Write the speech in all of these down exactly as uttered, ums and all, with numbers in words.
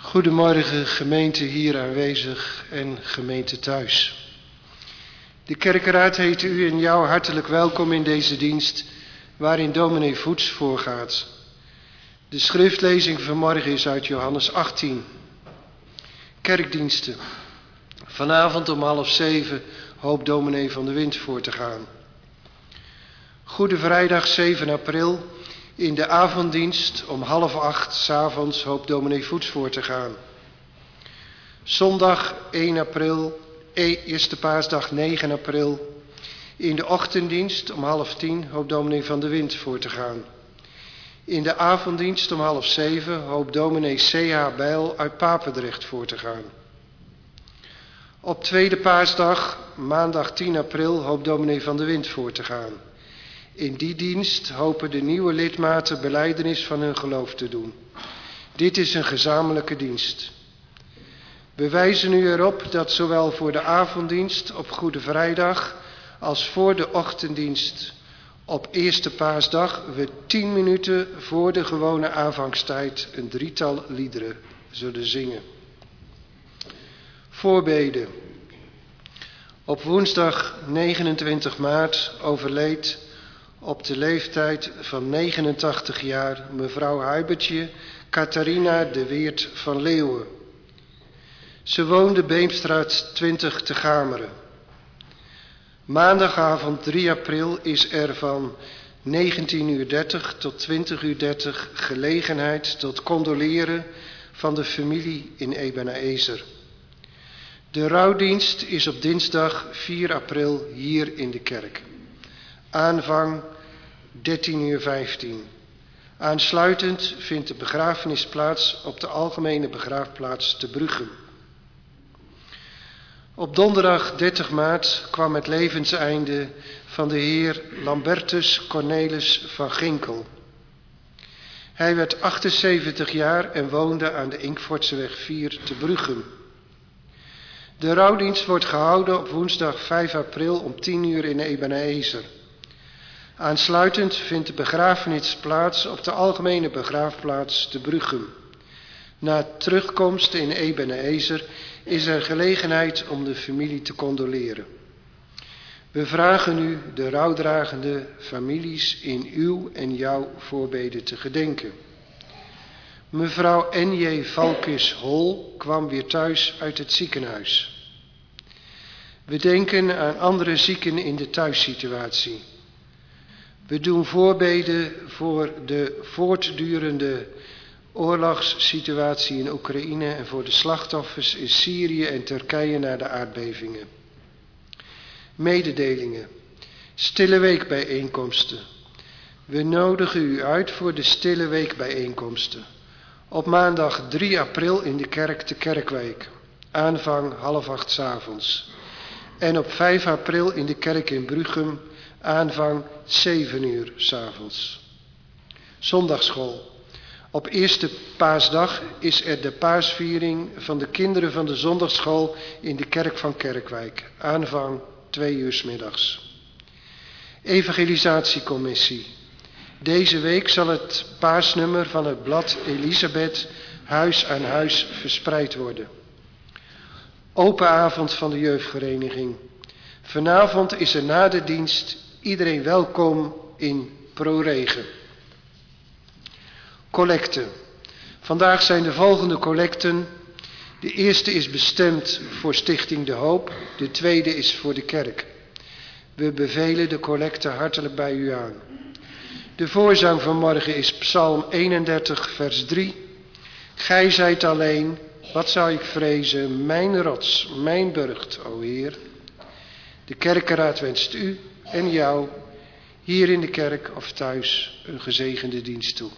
Goedemorgen gemeente hier aanwezig en gemeente thuis. De kerkenraad heet u en jou hartelijk welkom in deze dienst waarin dominee Voets voorgaat. De schriftlezing vanmorgen is uit Johannes achttien. Kerkdiensten. Vanavond om half zeven hoopt dominee van de Wind voor te gaan. Goede Vrijdag zeven april. In de avonddienst om half acht 's avonds hoopt dominee Voets voor te gaan. Zondag één april, eerste paasdag negen april. In de ochtenddienst om half tien hoopt dominee van de Wind voor te gaan. In de avonddienst om half zeven hoopt dominee C H Bijl uit Papendrecht voor te gaan. Op tweede paasdag, maandag tien april, hoopt dominee van de Wind voor te gaan. In die dienst hopen de nieuwe lidmaten belijdenis van hun geloof te doen. Dit is een gezamenlijke dienst. We wijzen u erop dat zowel voor de avonddienst op Goede Vrijdag als voor de ochtenddienst op eerste paasdag we tien minuten voor de gewone aanvangstijd een drietal liederen zullen zingen. Voorbeden. Op woensdag negenentwintig maart overleed op de leeftijd van negenentachtig jaar mevrouw Huibertje Catharina de Weert van Leeuwen. Ze woonde Beemstraat twintig te Gameren. Maandagavond drie april is er van negentien uur dertig tot twintig uur dertig gelegenheid tot condoleren van de familie in Ebenezer. De rouwdienst is op dinsdag vier april hier in de kerk. Aanvang dertien uur vijftien. Aansluitend vindt de begrafenis plaats op de algemene begraafplaats te Bruchem. Op donderdag dertig maart kwam het levenseinde van de heer Lambertus Cornelis van Ginkel. Hij werd achtenzeventig jaar en woonde aan de Inkvortseweg vier te Bruchem. De rouwdienst wordt gehouden op woensdag vijf april om tien uur in Ebenezer. Aansluitend vindt de begrafenis plaats op de algemene begraafplaats te Bruchem. Na terugkomst in Ebenezer is er gelegenheid om de familie te condoleren. We vragen u de rouwdragende families in uw en jouw voorbeden te gedenken. Mevrouw N J Valkis Hol kwam weer thuis uit het ziekenhuis. We denken aan andere zieken in de thuissituatie. We doen voorbeden voor de voortdurende oorlogssituatie in Oekraïne en voor de slachtoffers in Syrië en Turkije na de aardbevingen. Mededelingen. Stille weekbijeenkomsten. We nodigen u uit voor de stille weekbijeenkomsten. Op maandag drie april in de kerk te Kerkwijk. Aanvang half acht 's avonds. En op vijf april in de kerk in Bruchem. Aanvang zeven uur 's avonds. Zondagschool. Op eerste paasdag is er de paasviering van de kinderen van de zondagschool in de kerk van Kerkwijk. Aanvang twee uur 's middags. Evangelisatiecommissie. Deze week zal het paasnummer van het blad Elisabeth huis aan huis verspreid worden. Open avond van de jeugdvereniging. Vanavond is er na de dienst iedereen welkom in ProRegen. Collecten. Vandaag zijn de volgende collecten. De eerste is bestemd voor Stichting De Hoop. De tweede is voor de kerk. We bevelen de collecte hartelijk bij u aan. De voorzang van morgen is Psalm eenendertig vers drie. Gij zijt alleen, wat zou ik vrezen, mijn rots, mijn burcht, o Heer. De kerkenraad wenst u en jou, hier in de kerk of thuis, een gezegende dienst toe.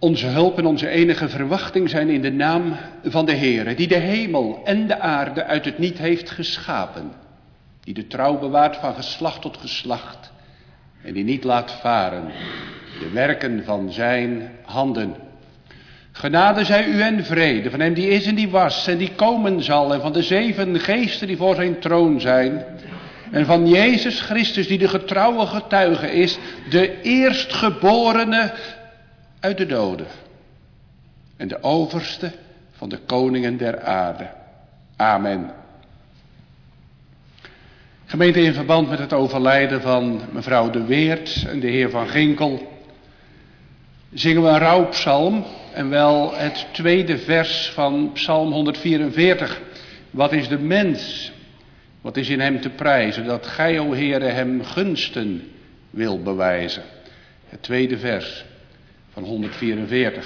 Onze hulp en onze enige verwachting zijn in de naam van de Heere, die de hemel en de aarde uit het niet heeft geschapen. Die de trouw bewaart van geslacht tot geslacht en die niet laat varen de werken van zijn handen. Genade zij u en vrede van hem die is en die was en die komen zal en van de zeven geesten die voor zijn troon zijn. En van Jezus Christus die de getrouwe getuige is, de eerstgeborene uit de doden. En de overste van de koningen der aarde. Amen. Gemeente, in verband met het overlijden van mevrouw de Weert en de heer Van Ginkel zingen we een rouwpsalm en wel het tweede vers van psalm honderdvierenveertig. Wat is de mens? Wat is in hem te prijzen, dat gij, o Heere, hem gunsten wil bewijzen. Het tweede vers van honderdvierenveertig.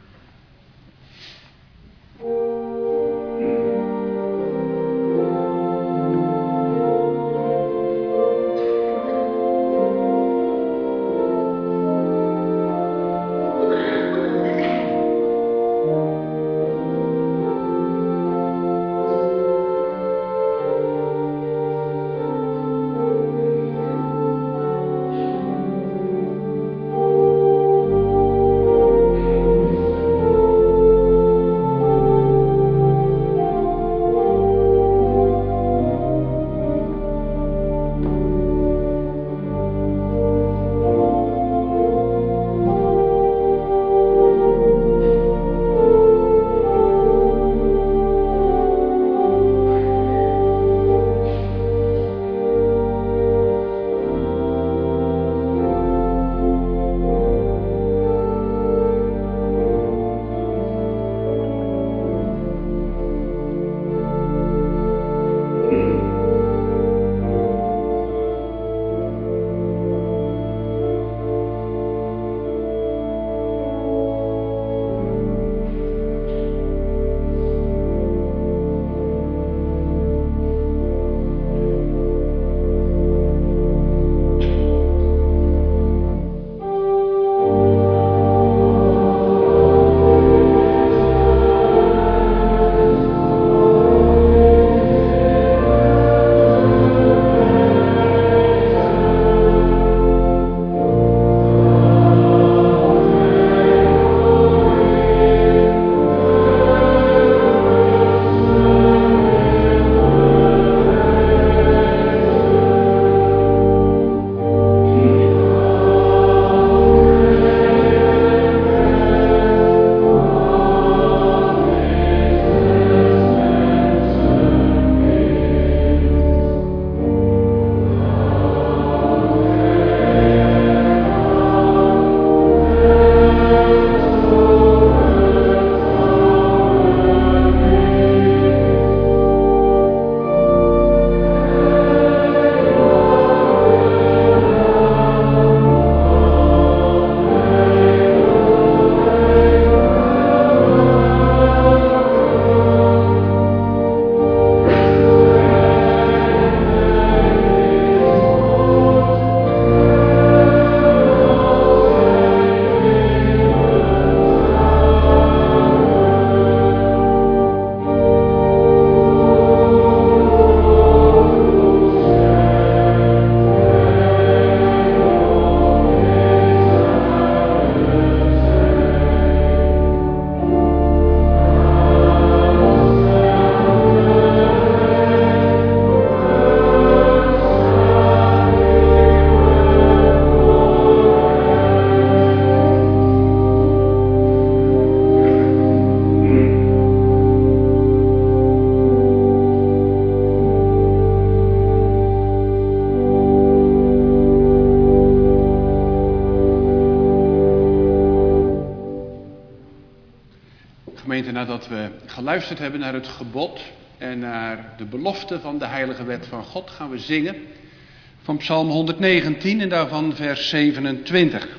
Gemeente, nadat we geluisterd hebben naar het gebod en naar de belofte van de heilige wet van God, gaan we zingen van Psalm honderdnegentien en daarvan vers zevenentwintig.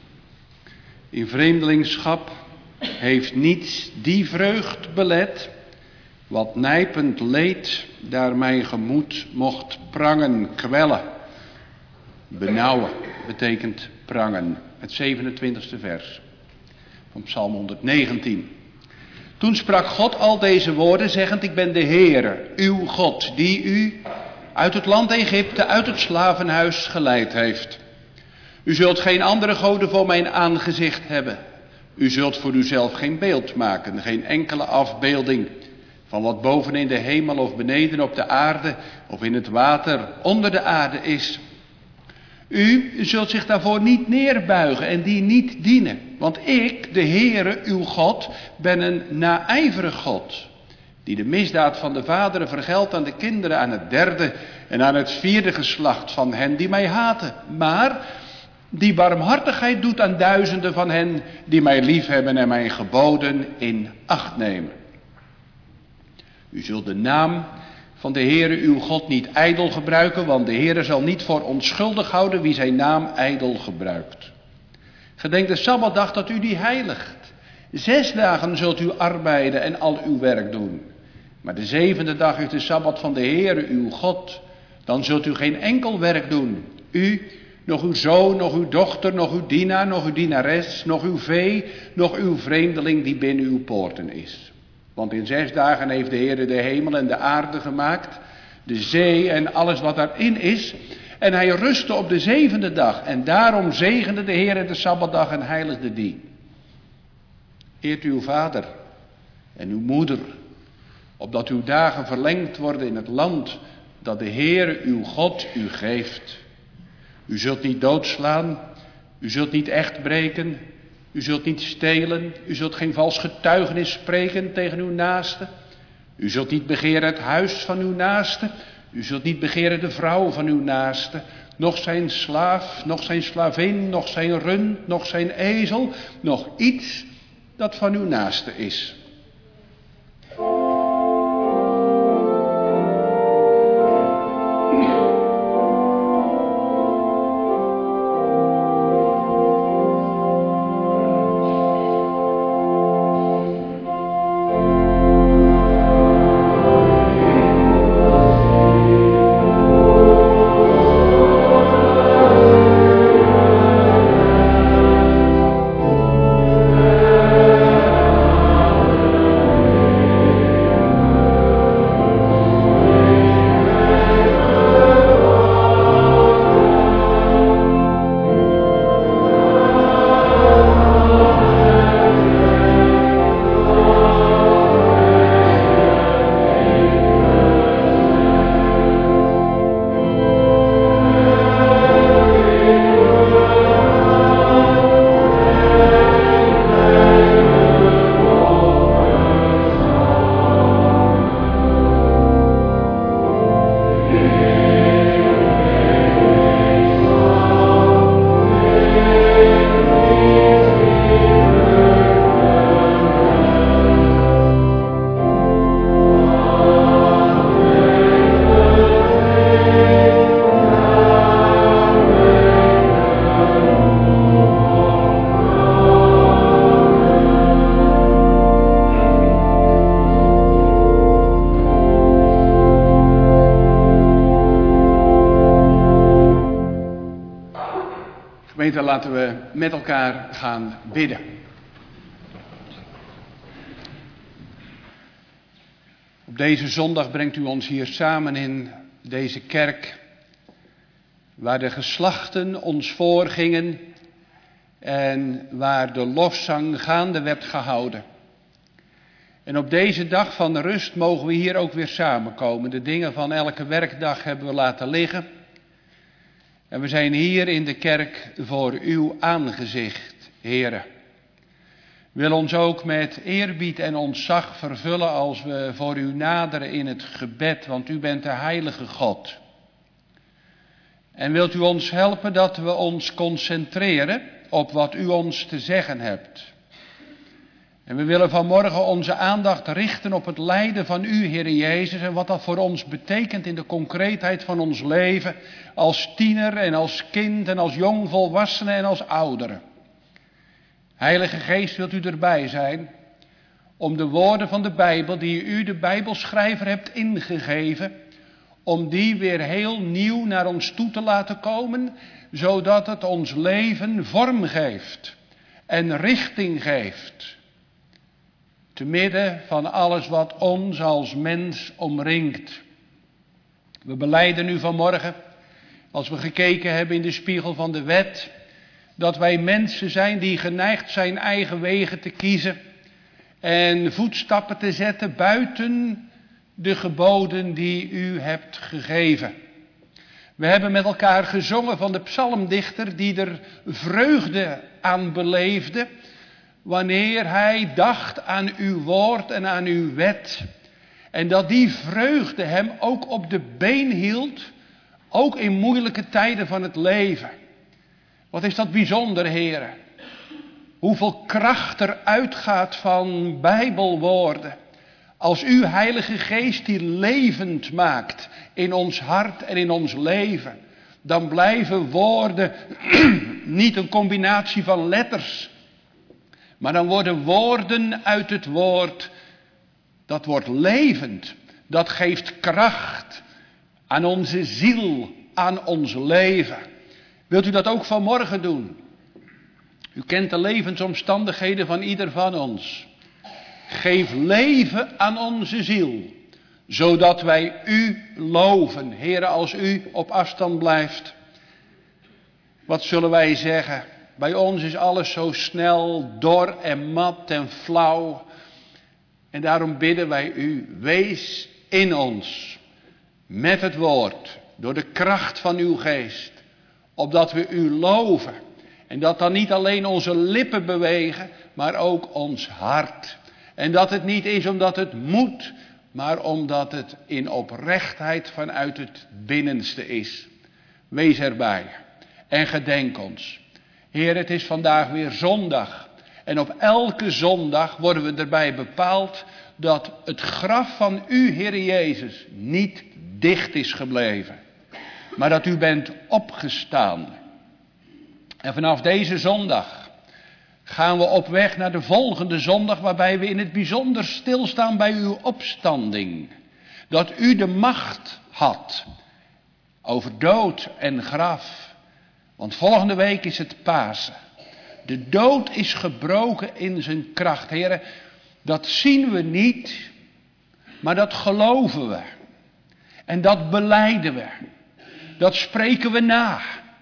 In vreemdelingschap heeft niets die vreugd belet, wat nijpend leed daar mijn gemoed mocht prangen, kwellen. Benauwen betekent prangen. Het zevenentwintigste vers van Psalm honderdnegentien. Toen sprak God al deze woorden, zeggend: ik ben de Heere, uw God, die u uit het land Egypte, uit het slavenhuis geleid heeft. U zult geen andere goden voor mijn aangezicht hebben. U zult voor uzelf geen beeld maken, geen enkele afbeelding van wat boven in de hemel of beneden op de aarde of in het water onder de aarde is. U zult zich daarvoor niet neerbuigen en die niet dienen. Want ik, de Heere, uw God, ben een naijverig God, die de misdaad van de vaderen vergeldt aan de kinderen, aan het derde en aan het vierde geslacht van hen die mij haten. Maar die barmhartigheid doet aan duizenden van hen die mij liefhebben en mijn geboden in acht nemen. U zult de naam van de Heere uw God niet ijdel gebruiken, want de Heere zal niet voor onschuldig houden wie zijn naam ijdel gebruikt. Gedenk de Sabbatdag dat u die heiligt. Zes dagen zult u arbeiden en al uw werk doen. Maar de zevende dag is de Sabbat van de Heere uw God. Dan zult u geen enkel werk doen. U, nog uw zoon, nog uw dochter, nog uw dienaar, nog uw dienares, nog uw vee, nog uw vreemdeling die binnen uw poorten is. Want in zes dagen heeft de Heere de hemel en de aarde gemaakt, de zee en alles wat daarin is. En hij rustte op de zevende dag. En daarom zegende de Heere de Sabbatdag en heiligde die. Eert uw vader en uw moeder, opdat uw dagen verlengd worden in het land dat de Heere uw God u geeft. U zult niet doodslaan, u zult niet echt breken, u zult niet stelen, u zult geen vals getuigenis spreken tegen uw naaste. U zult niet begeren het huis van uw naaste, u zult niet begeren de vrouw van uw naaste, nog zijn slaaf, nog zijn slavin, nog zijn rund, nog zijn ezel, nog iets dat van uw naaste is. Laten we met elkaar gaan bidden. Op deze zondag brengt u ons hier samen in deze kerk, waar de geslachten ons voorgingen en waar de lofzang gaande werd gehouden. En op deze dag van rust mogen we hier ook weer samenkomen. De dingen van elke werkdag hebben we laten liggen. En we zijn hier in de kerk voor uw aangezicht, Heere. Wil ons ook met eerbied en ontzag vervullen als we voor u naderen in het gebed, want u bent de heilige God. En wilt u ons helpen dat we ons concentreren op wat u ons te zeggen hebt. En we willen vanmorgen onze aandacht richten op het lijden van u, Heere Jezus, en wat dat voor ons betekent in de concreetheid van ons leven, als tiener en als kind en als jongvolwassene en als ouderen. Heilige Geest, wilt u erbij zijn om de woorden van de Bijbel, die u de Bijbelschrijver hebt ingegeven, om die weer heel nieuw naar ons toe te laten komen, zodat het ons leven vorm geeft. en richting geeft. Te midden van alles wat ons als mens omringt. We belijden nu vanmorgen, als we gekeken hebben in de spiegel van de wet, dat wij mensen zijn die geneigd zijn eigen wegen te kiezen en voetstappen te zetten buiten de geboden die u hebt gegeven. We hebben met elkaar gezongen van de psalmdichter die er vreugde aan beleefde wanneer hij dacht aan uw woord en aan uw wet. En dat die vreugde hem ook op de been hield, ook in moeilijke tijden van het leven. Wat is dat bijzonder, heren. Hoeveel kracht er uitgaat van Bijbelwoorden. Als uw Heilige Geest die levend maakt in ons hart en in ons leven. Dan blijven woorden niet een combinatie van letters. Maar dan worden woorden uit het woord. Dat wordt levend. Dat geeft kracht aan onze ziel, aan ons leven. Wilt u dat ook vanmorgen doen? U kent de levensomstandigheden van ieder van ons. Geef leven aan onze ziel, zodat wij u loven. Heere, als u op afstand blijft, wat zullen wij zeggen? Bij ons is alles zo snel, dor en mat en flauw. En daarom bidden wij u, wees in ons, met het woord, door de kracht van uw geest, opdat we u loven. En dat dan niet alleen onze lippen bewegen, maar ook ons hart. En dat het niet is omdat het moet, maar omdat het in oprechtheid vanuit het binnenste is. Wees erbij en gedenk ons. Heer, het is vandaag weer zondag. En op elke zondag worden we erbij bepaald dat het graf van u, Heer Jezus, niet dicht is gebleven. Maar dat u bent opgestaan. En vanaf deze zondag gaan we op weg naar de volgende zondag, waarbij we in het bijzonder stilstaan bij uw opstanding. Dat u de macht had over dood en graf. Want volgende week is het Pasen. De dood is gebroken in zijn kracht. Heren, dat zien we niet, maar dat geloven we. En dat belijden we. Dat spreken we na.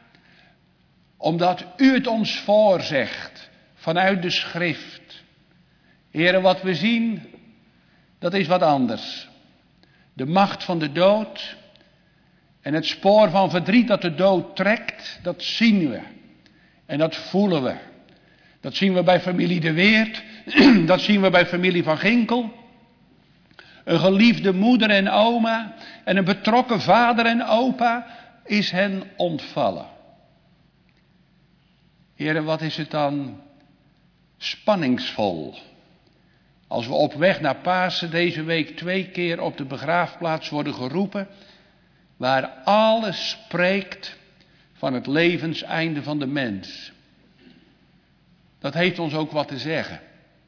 Omdat u het ons voorzegt vanuit de schrift. Heren, wat we zien, dat is wat anders. De macht van de dood en het spoor van verdriet dat de dood trekt, dat zien we. En dat voelen we. Dat zien we bij familie De Weert, dat zien we bij familie Van Ginkel. Een geliefde moeder en oma en een betrokken vader en opa is hen ontvallen. Heren, wat is het dan spanningsvol als we op weg naar Pasen deze week twee keer op de begraafplaats worden geroepen, waar alles spreekt van het levenseinde van de mens. Dat heeft ons ook wat te zeggen.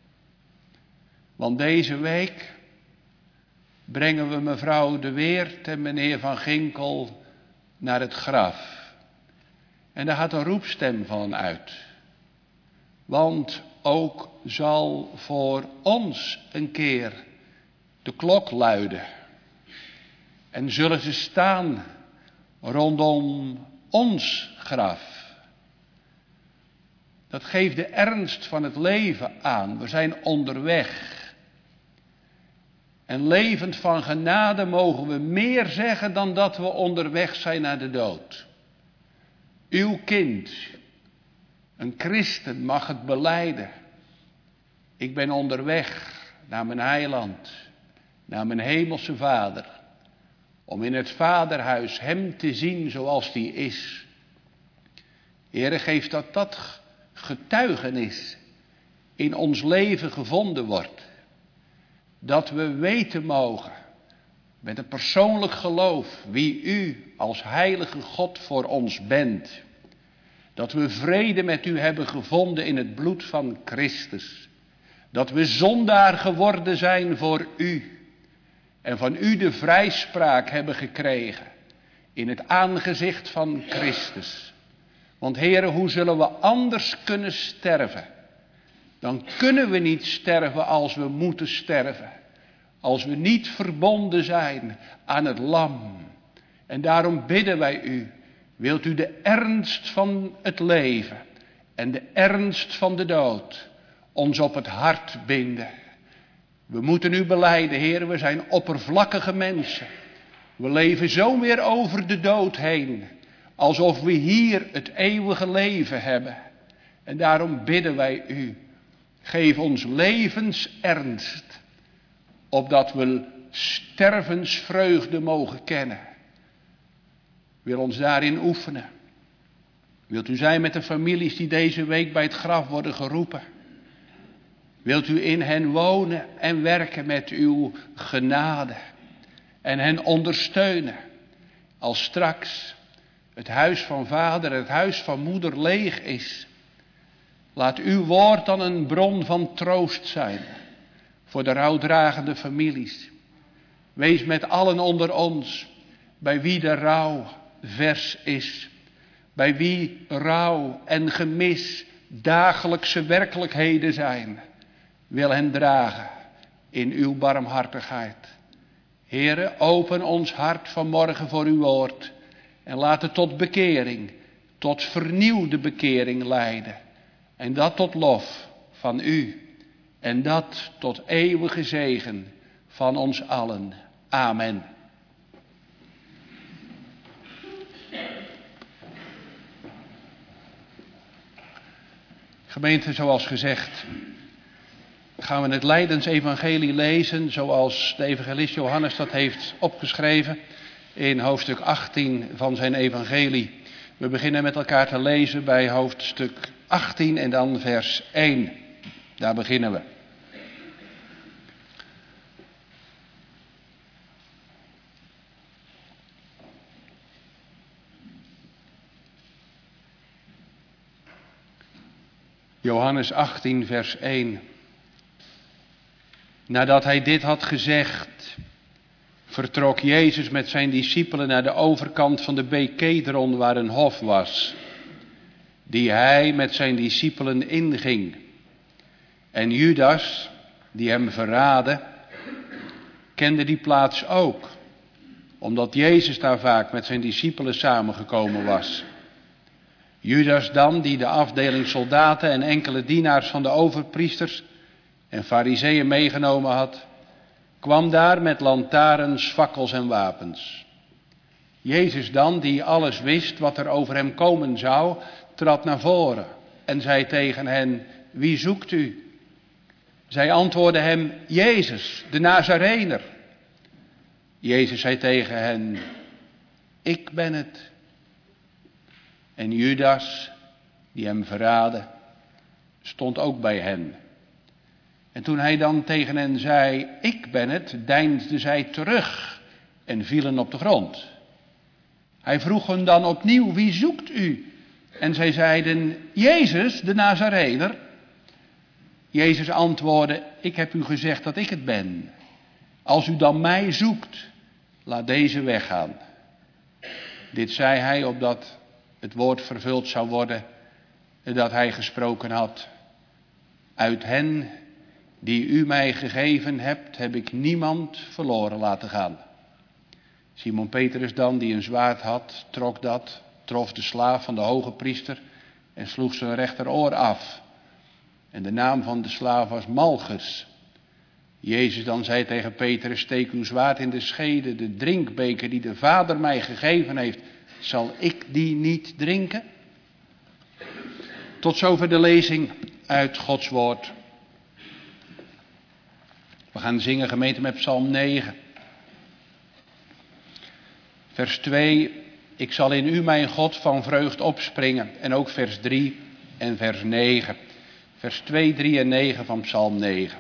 Want deze week brengen we mevrouw De Weert en meneer Van Ginkel naar het graf. En daar gaat een roepstem van uit. Want ook zal voor ons een keer de klok luiden. En zullen ze staan rondom ons graf. Dat geeft de ernst van het leven aan. We zijn onderweg. En levend van genade mogen we meer zeggen dan dat we onderweg zijn naar de dood. Uw kind, een christen, mag het belijden. Ik ben onderweg naar mijn heiland, naar mijn hemelse vader. Om in het vaderhuis hem te zien zoals die is. Heere, geef dat dat getuigenis in ons leven gevonden wordt. Dat we weten mogen, met een persoonlijk geloof, wie u als heilige God voor ons bent. Dat we vrede met u hebben gevonden in het bloed van Christus. Dat we zondaar geworden zijn voor u. En van u de vrijspraak hebben gekregen in het aangezicht van Christus. Want Heere, hoe zullen we anders kunnen sterven Dan kunnen we niet sterven als we moeten sterven. Als we niet verbonden zijn aan het lam. En daarom bidden wij u. Wilt u de ernst van het leven en de ernst van de dood ons op het hart binden. We moeten u belijden, Heer, we zijn oppervlakkige mensen. We leven zo weer over de dood heen, alsof we hier het eeuwige leven hebben. En daarom bidden wij u, geef ons levensernst, opdat we stervensvreugde mogen kennen. Wil ons daarin oefenen. Wilt u zijn met de families die deze week bij het graf worden geroepen. Wilt u in hen wonen en werken met uw genade. En hen ondersteunen. Als straks het huis van vader en het huis van moeder leeg is. Laat uw woord dan een bron van troost zijn. Voor de rouwdragende families. Wees met allen onder ons. Bij wie de rouw vers is. Bij wie rouw en gemis dagelijkse werkelijkheden zijn. Wil hen dragen in uw barmhartigheid. Heere, open ons hart vanmorgen voor uw woord. En laat het tot bekering, tot vernieuwde bekering leiden. En dat tot lof van u. En dat tot eeuwige zegen van ons allen. Amen. Gemeente, zoals gezegd, gaan we het Lijdensevangelie lezen zoals de evangelist Johannes dat heeft opgeschreven in hoofdstuk achttien van zijn evangelie. We beginnen met elkaar te lezen bij hoofdstuk achttien en dan vers één. Daar beginnen we. Johannes achttien, vers één. Nadat hij dit had gezegd, vertrok Jezus met zijn discipelen naar de overkant van de beek Kedron, waar een hof was, die hij met zijn discipelen inging. En Judas, die hem verraadde, kende die plaats ook, omdat Jezus daar vaak met zijn discipelen samengekomen was. Judas dan, die de afdeling soldaten en enkele dienaars van de overpriesters en fariseeën meegenomen had, kwam daar met lantaarns, fakkels en wapens. Jezus dan, die alles wist wat er over hem komen zou, trad naar voren en zei tegen hen, wie zoekt u? Zij antwoordden hem, Jezus, de Nazarener. Jezus zei tegen hen, ik ben het. En Judas, die hem verraadde, stond ook bij hen. En toen hij dan tegen hen zei, ik ben het, deinsden zij terug en vielen op de grond. Hij vroeg hen dan opnieuw, wie zoekt u? En zij zeiden, Jezus, de Nazarener. Jezus antwoordde, ik heb u gezegd dat ik het ben. Als u dan mij zoekt, laat deze weggaan. Dit zei hij opdat het woord vervuld zou worden dat hij gesproken had. Uit hen die u mij gegeven hebt, heb ik niemand verloren laten gaan. Simon Petrus dan, die een zwaard had, trok dat, trof de slaaf van de hoge priester en sloeg zijn rechteroor af. En de naam van de slaaf was Malchus. Jezus dan zei tegen Petrus, steek uw zwaard in de schede, de drinkbeker die de Vader mij gegeven heeft, zal ik die niet drinken? Tot zover de lezing uit Gods woord. We gaan zingen, gemeente, met Psalm negen. Vers twee, ik zal in u mijn God van vreugd opspringen. En ook vers drie en vers negen. Vers twee, drie en negen van Psalm negen.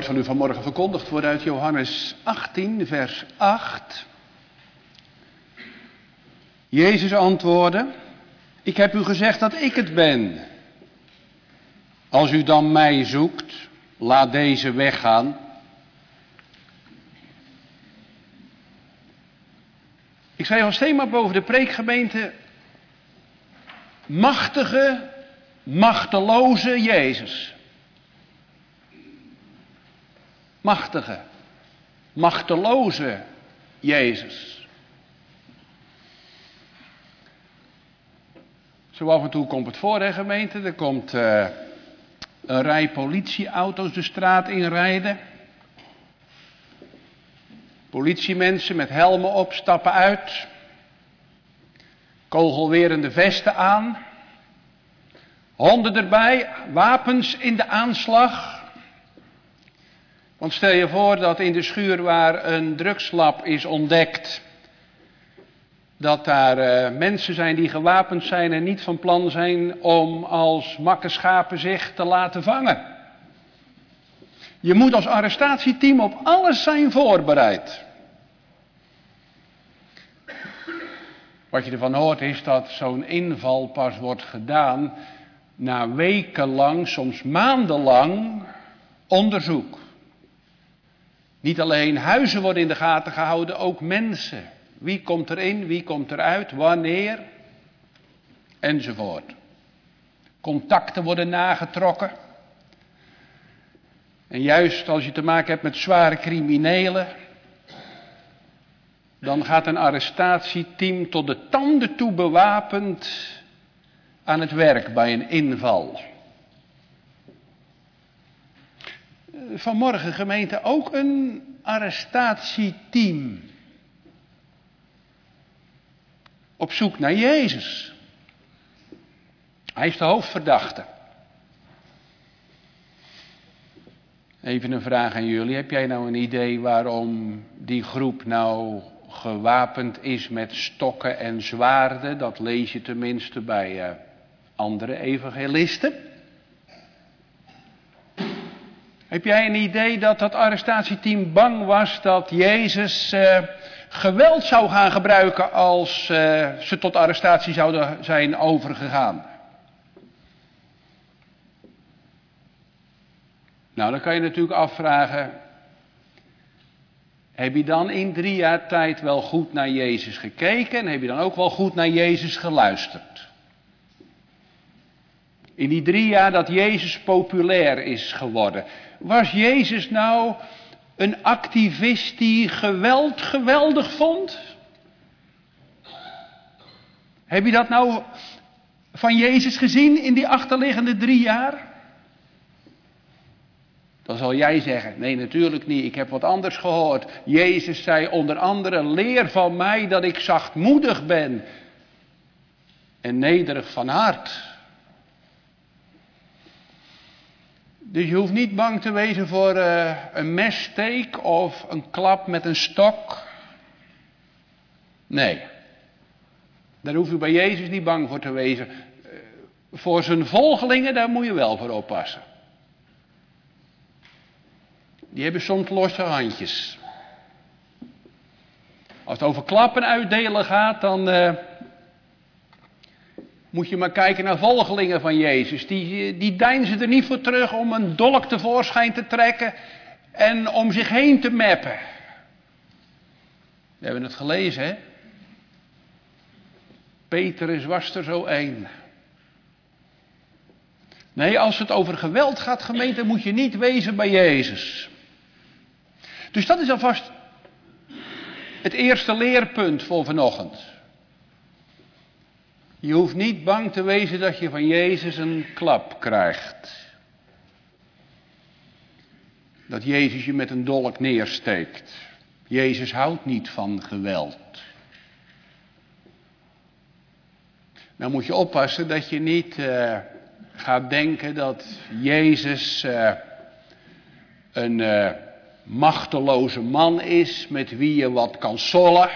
van u vanmorgen verkondigd wordt uit Johannes achttien, vers acht. Jezus antwoordde: ik heb u gezegd dat ik het ben. Als u dan mij zoekt, laat deze weggaan. Ik schrijf als thema boven de preekgemeente: machtige, machteloze Jezus. Machtige, machteloze Jezus. Zo af en toe komt het voor, hè gemeente. Er komt uh, een rij politieauto's de straat inrijden. Politiemensen met helmen op stappen uit. Kogelwerende vesten aan. Honden erbij, wapens in de aanslag. Want stel je voor dat in de schuur waar een drugslab is ontdekt, dat daar uh, mensen zijn die gewapend zijn en niet van plan zijn om als makke schapen zich te laten vangen. Je moet als arrestatieteam op alles zijn voorbereid. Wat je ervan hoort is dat zo'n inval pas wordt gedaan na wekenlang, soms maandenlang onderzoek. Niet alleen huizen worden in de gaten gehouden, ook mensen. Wie komt erin, wie komt eruit, wanneer, enzovoort. Contacten worden nagetrokken. En juist als je te maken hebt met zware criminelen, dan gaat een arrestatieteam tot de tanden toe bewapend aan het werk bij een inval. Vanmorgen gemeente ook een arrestatieteam. Op zoek naar Jezus. Hij is de hoofdverdachte. Even een vraag aan jullie. Heb jij nou een idee waarom die groep nou gewapend is met stokken en zwaarden? Dat lees je tenminste bij uh, andere evangelisten. Heb jij een idee dat dat arrestatieteam bang was dat Jezus uh, geweld zou gaan gebruiken als uh, ze tot arrestatie zouden zijn overgegaan? Nou, dan kan je natuurlijk afvragen, heb je dan in drie jaar tijd wel goed naar Jezus gekeken en heb je dan ook wel goed naar Jezus geluisterd? In die drie jaar dat Jezus populair is geworden, was Jezus nou een activist die geweld geweldig vond? Heb je dat nou van Jezus gezien in die achterliggende drie jaar? Dan zal jij zeggen, nee natuurlijk niet, ik heb wat anders gehoord. Jezus zei onder andere, leer van mij dat ik zachtmoedig ben en nederig van hart. Dus je hoeft niet bang te wezen voor uh, een messteek of een klap met een stok. Nee, daar hoef je bij Jezus niet bang voor te wezen. Uh, voor zijn volgelingen, daar moet je wel voor oppassen. Die hebben soms losse handjes. Als het over klappen uitdelen gaat, dan uh, moet je maar kijken naar volgelingen van Jezus. Die, die deinzen er niet voor terug om een dolk tevoorschijn te trekken en om zich heen te meppen. We hebben het gelezen, hè? Petrus was er zo één. Nee, als het over geweld gaat, gemeente, moet je niet wezen bij Jezus. Dus dat is alvast het eerste leerpunt voor vanochtend. Je hoeft niet bang te wezen dat je van Jezus een klap krijgt. Dat Jezus je met een dolk neersteekt. Jezus houdt niet van geweld. Nou moet je oppassen dat je niet uh, gaat denken dat Jezus uh, een uh, machteloze man is met wie je wat kan sollen.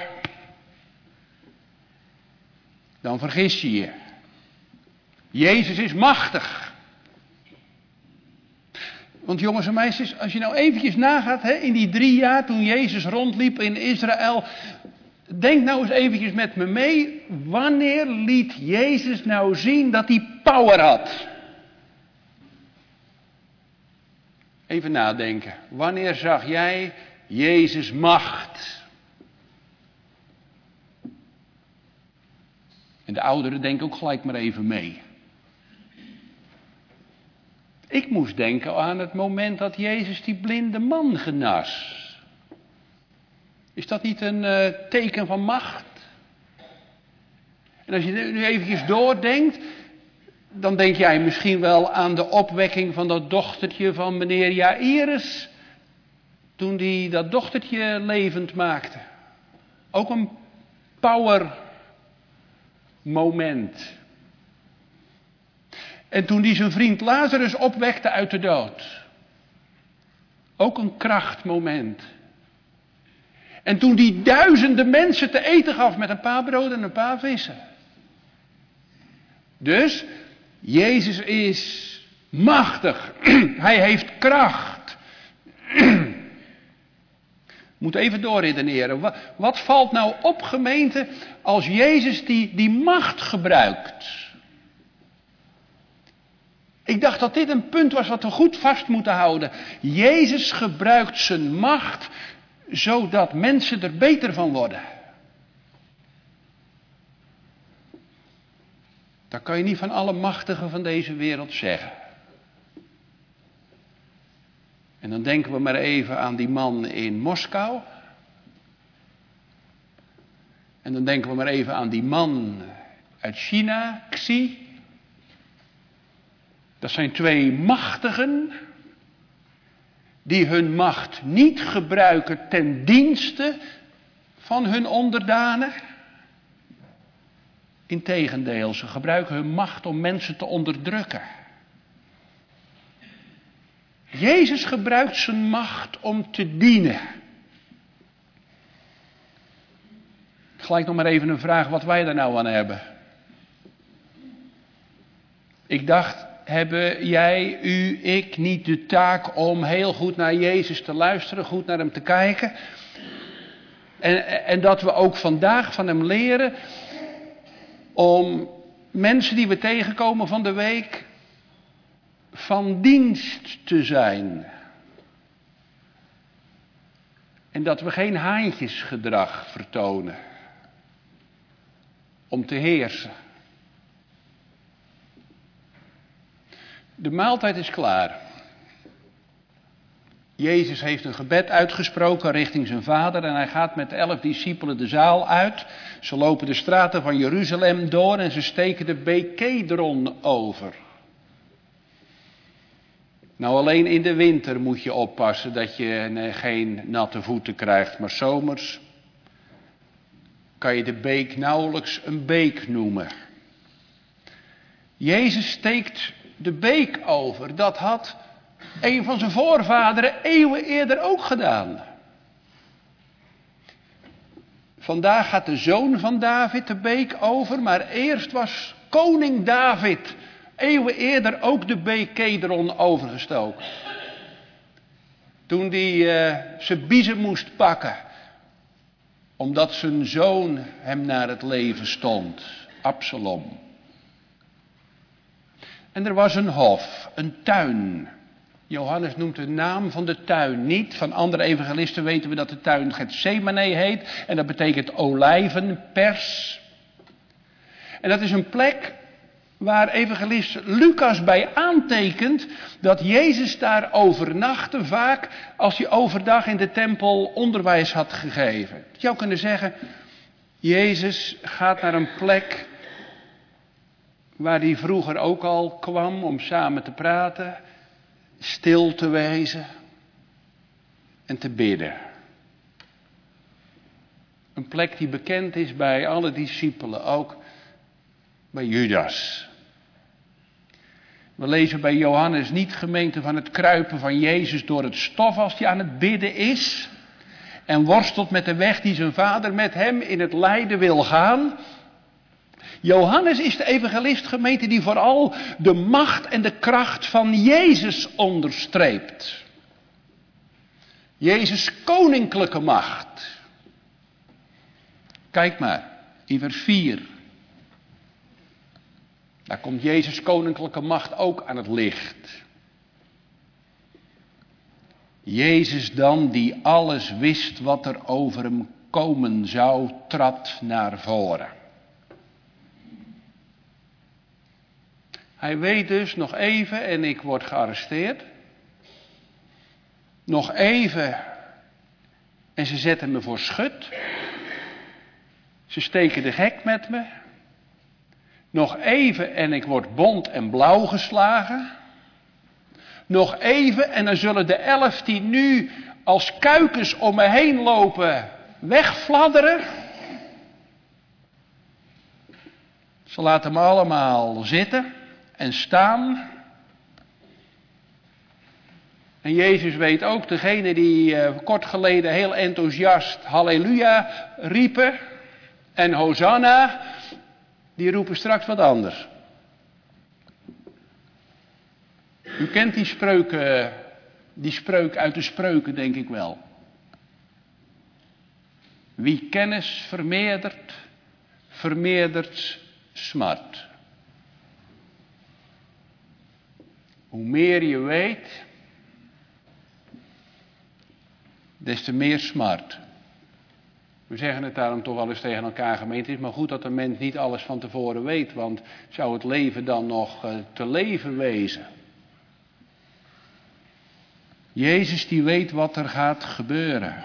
Dan vergis je je. Jezus is machtig. Want jongens en meisjes, als je nou eventjes nagaat, hè, in die drie jaar toen Jezus rondliep in Israël. Denk nou eens eventjes met me mee. Wanneer liet Jezus nou zien dat hij power had? Even nadenken. Wanneer zag jij Jezus macht? En de ouderen denken ook gelijk maar even mee. Ik moest denken aan het moment dat Jezus die blinde man genas. Is dat niet een uh, teken van macht? En als je nu eventjes doordenkt, dan denk jij misschien wel aan de opwekking van dat dochtertje van meneer Jairus. Toen die dat dochtertje levend maakte. Ook een power moment. En toen die zijn vriend Lazarus opwekte uit de dood. Ook een krachtmoment. En toen die duizenden mensen te eten gaf met een paar broden en een paar vissen. Dus, Jezus is machtig. Hij heeft kracht. Moet even doorredeneren. Wat, wat valt nou op, gemeente, als Jezus die, die macht gebruikt? Ik dacht dat dit een punt was wat we goed vast moeten houden. Jezus gebruikt zijn macht zodat mensen er beter van worden. Dat kan je niet van alle machtigen van deze wereld zeggen. En dan denken we maar even aan die man in Moskou. En dan denken we maar even aan die man uit China, Xi. Dat zijn twee machtigen die hun macht niet gebruiken ten dienste van hun onderdanen. Integendeel, ze gebruiken hun macht om mensen te onderdrukken. Jezus gebruikt zijn macht om te dienen. Gelijk nog maar even een vraag wat wij daar nou aan hebben. Ik dacht, hebben jij, u, ik niet de taak om heel goed naar Jezus te luisteren, goed naar hem te kijken? En, en dat we ook vandaag van hem leren om mensen die we tegenkomen van de week van dienst te zijn. En dat we geen haantjesgedrag vertonen om te heersen. De maaltijd is klaar. Jezus heeft een gebed uitgesproken richting zijn vader en hij gaat met de elf discipelen de zaal uit. Ze lopen de straten van Jeruzalem door en ze steken de beek Kedron over. Nou, alleen in de winter moet je oppassen dat je nee, geen natte voeten krijgt, maar 's zomers kan je de beek nauwelijks een beek noemen. Jezus steekt de beek over. Dat had een van zijn voorvaderen eeuwen eerder ook gedaan. Vandaag gaat de zoon van David de beek over, maar eerst was koning David eeuwen eerder ook de beek Kedron overgestoken. Toen hij uh, zijn biezen moest pakken, omdat zijn zoon hem naar het leven stond, Absalom. En er was een hof, een tuin. Johannes noemt de naam van de tuin niet. Van andere evangelisten weten we dat de tuin Getsemane heet. En dat betekent olijvenpers. En dat is een plek waar evangelist Lucas bij aantekent dat Jezus daar overnachtte vaak als hij overdag in de tempel onderwijs had gegeven. Je zou kunnen zeggen, Jezus gaat naar een plek waar hij vroeger ook al kwam om samen te praten, stil te wezen en te bidden. Een plek die bekend is bij alle discipelen, ook bij Judas. We lezen bij Johannes niet, gemeente, van het kruipen van Jezus door het stof als hij aan het bidden is en worstelt met de weg die zijn vader met hem in het lijden wil gaan. Johannes is de evangelist, gemeente, die vooral de macht en de kracht van Jezus onderstreept. Jezus' koninklijke macht. Kijk maar, in vers vier. Daar komt Jezus' koninklijke macht ook aan het licht. Jezus dan, die alles wist wat er over hem komen zou, trad naar voren. Hij weet dus nog even en ik word gearresteerd. Nog even en ze zetten me voor schut. Ze steken de gek met me. Nog even en ik word bont en blauw geslagen. Nog even en dan zullen de elf die nu als kuikens om me heen lopen wegfladderen. Ze laten me allemaal zitten en staan. En Jezus weet ook, degene die uh, kort geleden heel enthousiast halleluja riepen en Hosanna, die roepen straks wat anders. U kent die spreuk, uh, die spreuk uit de spreuken, denk ik wel. Wie kennis vermeerdert, vermeerdert smart. Hoe meer je weet, des te meer smart. We zeggen het daarom toch wel eens tegen elkaar, gemeente. Het is maar goed dat een mens niet alles van tevoren weet, want zou het leven dan nog uh, te leven wezen? Jezus die weet wat er gaat gebeuren.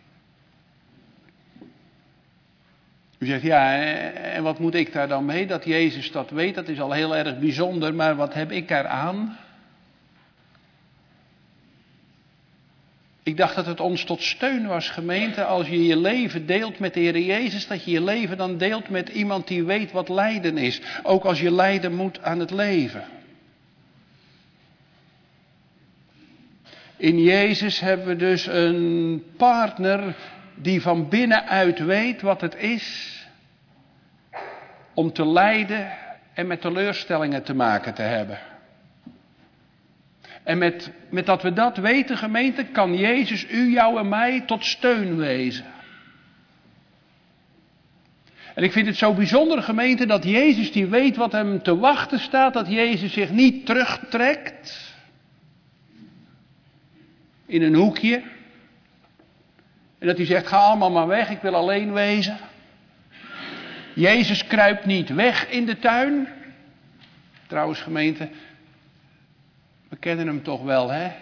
U zegt, ja, en wat moet ik daar dan mee? Dat Jezus dat weet, dat is al heel erg bijzonder, maar wat heb ik eraan? Ik dacht dat het ons tot steun was, gemeente, als je je leven deelt met de Heer Jezus, dat je je leven dan deelt met iemand die weet wat lijden is. Ook als je lijden moet aan het leven. In Jezus hebben we dus een partner die van binnenuit weet wat het is om te lijden en met teleurstellingen te maken te hebben. En met, met dat we dat weten, gemeente, kan Jezus u, jou en mij tot steun wezen. En ik vind het zo bijzonder, gemeente, dat Jezus die weet wat hem te wachten staat, dat Jezus zich niet terugtrekt in een hoekje. En dat hij zegt, ga allemaal maar weg, ik wil alleen wezen. Jezus kruipt niet weg in de tuin. Trouwens, gemeente, we kennen hem toch wel, hè?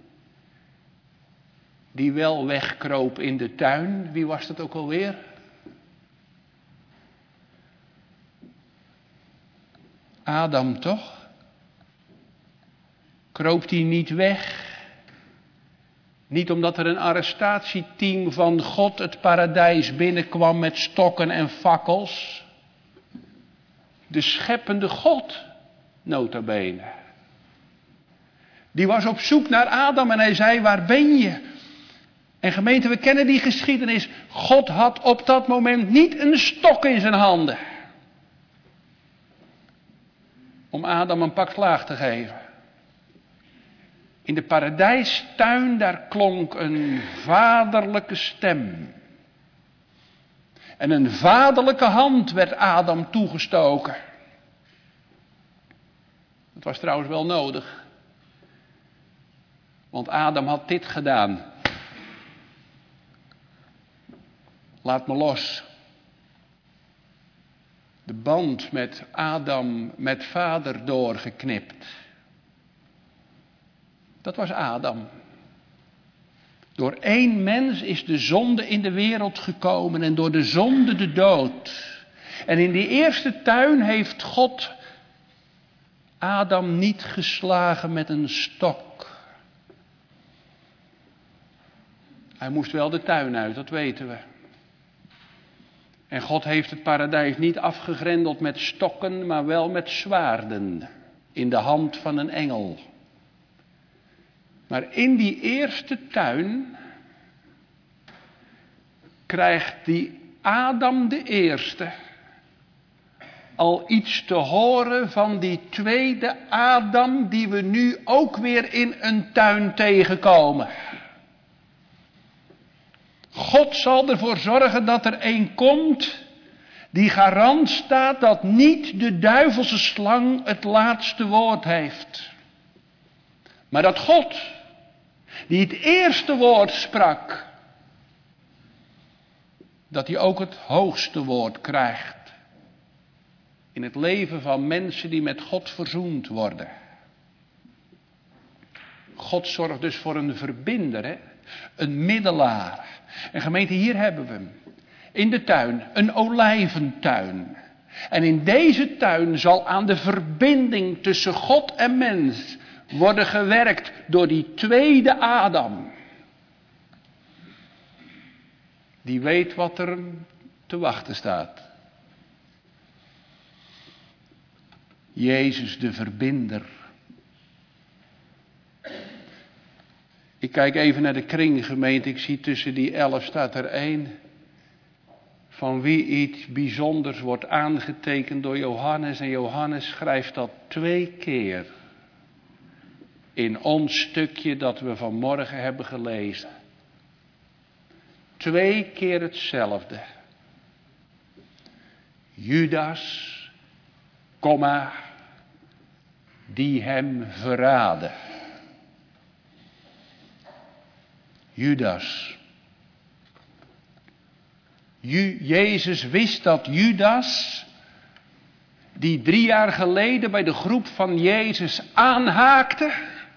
Die wel wegkroop in de tuin. Wie was dat ook alweer? Adam, toch? Kroop die niet weg? Niet omdat er een arrestatieteam van God het paradijs binnenkwam met stokken en fakkels. De scheppende God, nota bene. Die was op zoek naar Adam en hij zei, waar ben je? En gemeente, we kennen die geschiedenis. God had op dat moment niet een stok in zijn handen. Om Adam een pak slaag te geven. In de paradijstuin, daar klonk een vaderlijke stem. En een vaderlijke hand werd Adam toegestoken. Dat was trouwens wel nodig. Want Adam had dit gedaan. Laat me los. De band met Adam, met vader doorgeknipt. Dat was Adam. Door één mens is de zonde in de wereld gekomen en door de zonde de dood. En in die eerste tuin heeft God Adam niet geslagen met een stok. Hij moest wel de tuin uit, dat weten we. En God heeft het paradijs niet afgegrendeld met stokken, maar wel met zwaarden in de hand van een engel. Maar in die eerste tuin krijgt die Adam de eerste al iets te horen van die tweede Adam die we nu ook weer in een tuin tegenkomen. God zal ervoor zorgen dat er een komt die garant staat dat niet de duivelse slang het laatste woord heeft. Maar dat God, die het eerste woord sprak, dat hij ook het hoogste woord krijgt. In het leven van mensen die met God verzoend worden. God zorgt dus voor een verbinder, hè? Een middelaar. En gemeente, hier hebben we hem. In de tuin, een olijventuin. En in deze tuin zal aan de verbinding tussen God en mens worden gewerkt door die tweede Adam. Die weet wat er te wachten staat. Jezus de verbinder. Ik kijk even naar de kringgemeente. Ik zie tussen die elf staat er één van wie iets bijzonders wordt aangetekend door Johannes. En Johannes schrijft dat twee keer in ons stukje dat we vanmorgen hebben gelezen. Twee keer hetzelfde. Judas, komma, die hem verraadde. Judas. Ju- Jezus wist dat Judas, die drie jaar geleden bij de groep van Jezus aanhaakte,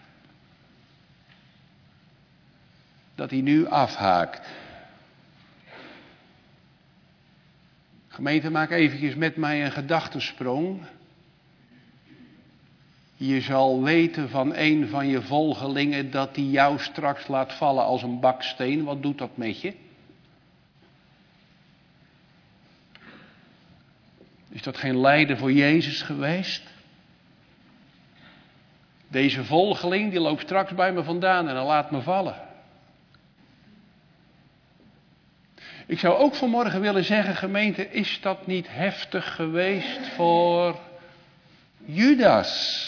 dat hij nu afhaakt. Gemeente, maak eventjes met mij een gedachtesprong. Je zal weten van een van je volgelingen dat hij jou straks laat vallen als een baksteen. Wat doet dat met je? Is dat geen lijden voor Jezus geweest? Deze volgeling die loopt straks bij me vandaan en hij laat me vallen. Ik zou ook vanmorgen willen zeggen, gemeente, is dat niet heftig geweest voor Judas?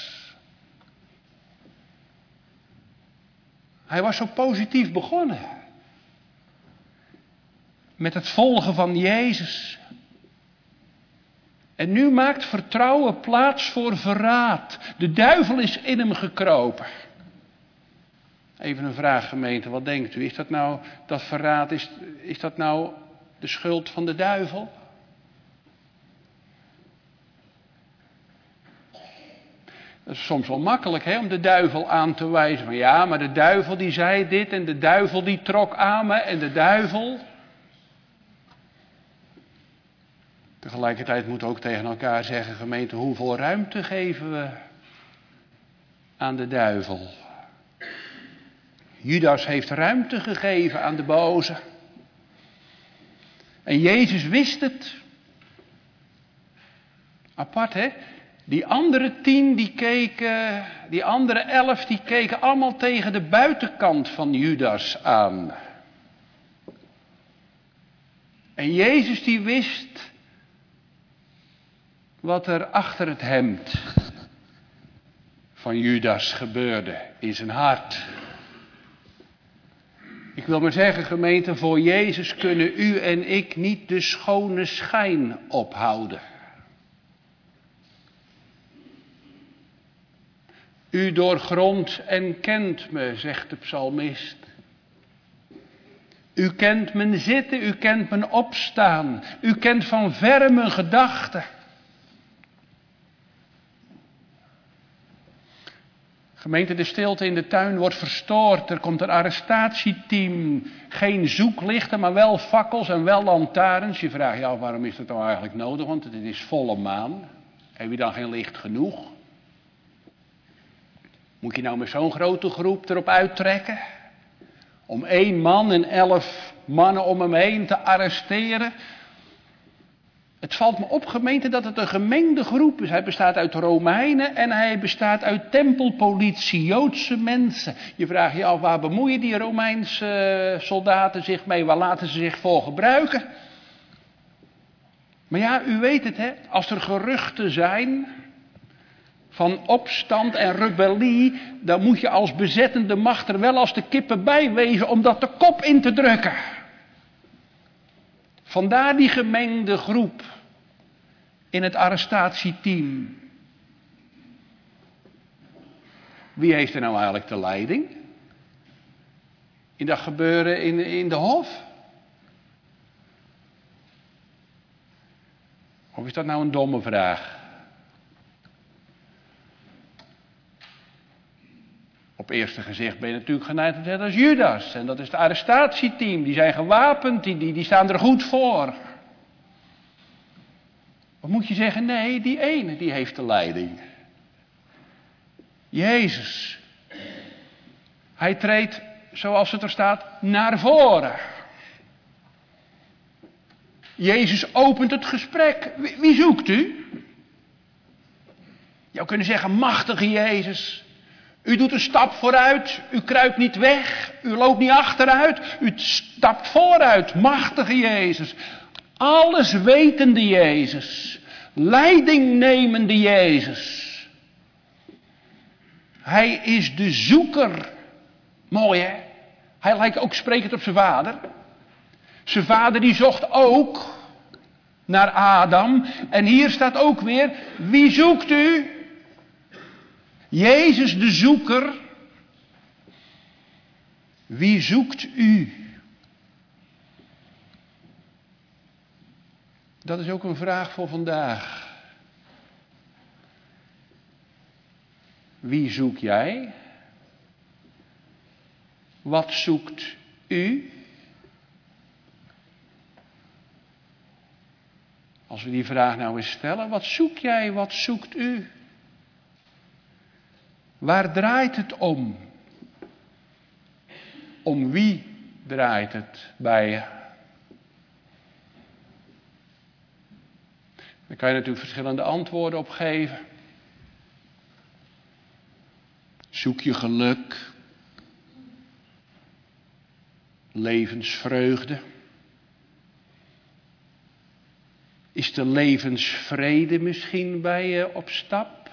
Hij was zo positief begonnen. Met het volgen van Jezus. En nu maakt vertrouwen plaats voor verraad. De duivel is in hem gekropen. Even een vraag, gemeente, wat denkt u? Is dat nou, dat verraad, is, is dat nou de schuld van de duivel? Dat is soms wel makkelijk, hè, om de duivel aan te wijzen. Van ja, maar de duivel die zei dit en de duivel die trok aan me en de duivel. Tegelijkertijd moeten we ook tegen elkaar zeggen, gemeente, hoeveel ruimte geven we aan de duivel? Judas heeft ruimte gegeven aan de boze. En Jezus wist het. Apart, hè? Die andere tien, die keken, die andere elf, die keken allemaal tegen de buitenkant van Judas aan. En Jezus die wist wat er achter het hemd van Judas gebeurde in zijn hart. Ik wil maar zeggen, gemeente, voor Jezus kunnen u en ik niet de schone schijn ophouden. U doorgrondt en kent me, zegt de psalmist. U kent mijn zitten, u kent mijn opstaan. U kent van verre mijn gedachten. Gemeente, de stilte in de tuin wordt verstoord. Er komt een arrestatieteam. Geen zoeklichten, maar wel fakkels en wel lantaarns. Je vraagt je af, waarom is dat nou eigenlijk nodig? Want het is volle maan. Heb je dan geen licht genoeg? Moet je nou met zo'n grote groep erop uittrekken? Om één man en elf mannen om hem heen te arresteren? Het valt me op, gemeente, dat het een gemengde groep is. Hij bestaat uit Romeinen en hij bestaat uit tempelpolitie, Joodse mensen. Je vraagt je af, waar bemoeien die Romeinse soldaten zich mee? Waar laten ze zich voor gebruiken? Maar ja, u weet het, hè, als er geruchten zijn van opstand en rebellie, dan moet je als bezettende macht er wel als de kippen bij wezen om dat de kop in te drukken. Vandaar die gemengde groep in het arrestatieteam. Wie heeft er nou eigenlijk de leiding? In dat gebeuren in, in de hof? Of is dat nou een domme vraag? Op eerste gezicht ben je natuurlijk geneigd te zeggen als Judas. En dat is het arrestatieteam. Die zijn gewapend, die, die, die staan er goed voor. Of moet je zeggen, nee, die ene die heeft de leiding. Jezus. Hij treedt, zoals het er staat, naar voren. Jezus opent het gesprek. Wie, wie zoekt u? Je zou kunnen zeggen, machtige Jezus. U doet een stap vooruit. U kruipt niet weg. U loopt niet achteruit. U stapt vooruit. Machtige Jezus. Alles wetende Jezus. Leidingnemende Jezus. Hij is de zoeker. Mooi hè? Hij lijkt ook sprekend op zijn vader. Zijn vader die zocht ook naar Adam. En hier staat ook weer, wie zoekt u? Jezus de zoeker. Wie zoekt u? Dat is ook een vraag voor vandaag. Wie zoek jij? Wat zoekt u? Als we die vraag nou eens stellen, wat zoek jij, wat zoekt u? Waar draait het om? Om wie draait het bij je? Daar kan je natuurlijk verschillende antwoorden op geven. Zoek je geluk, levensvreugde. Is de levensvrede misschien bij je op stap?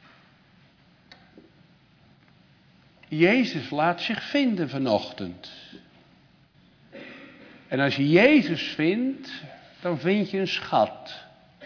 Jezus laat zich vinden vanochtend. En als je Jezus vindt, dan vind je een schat.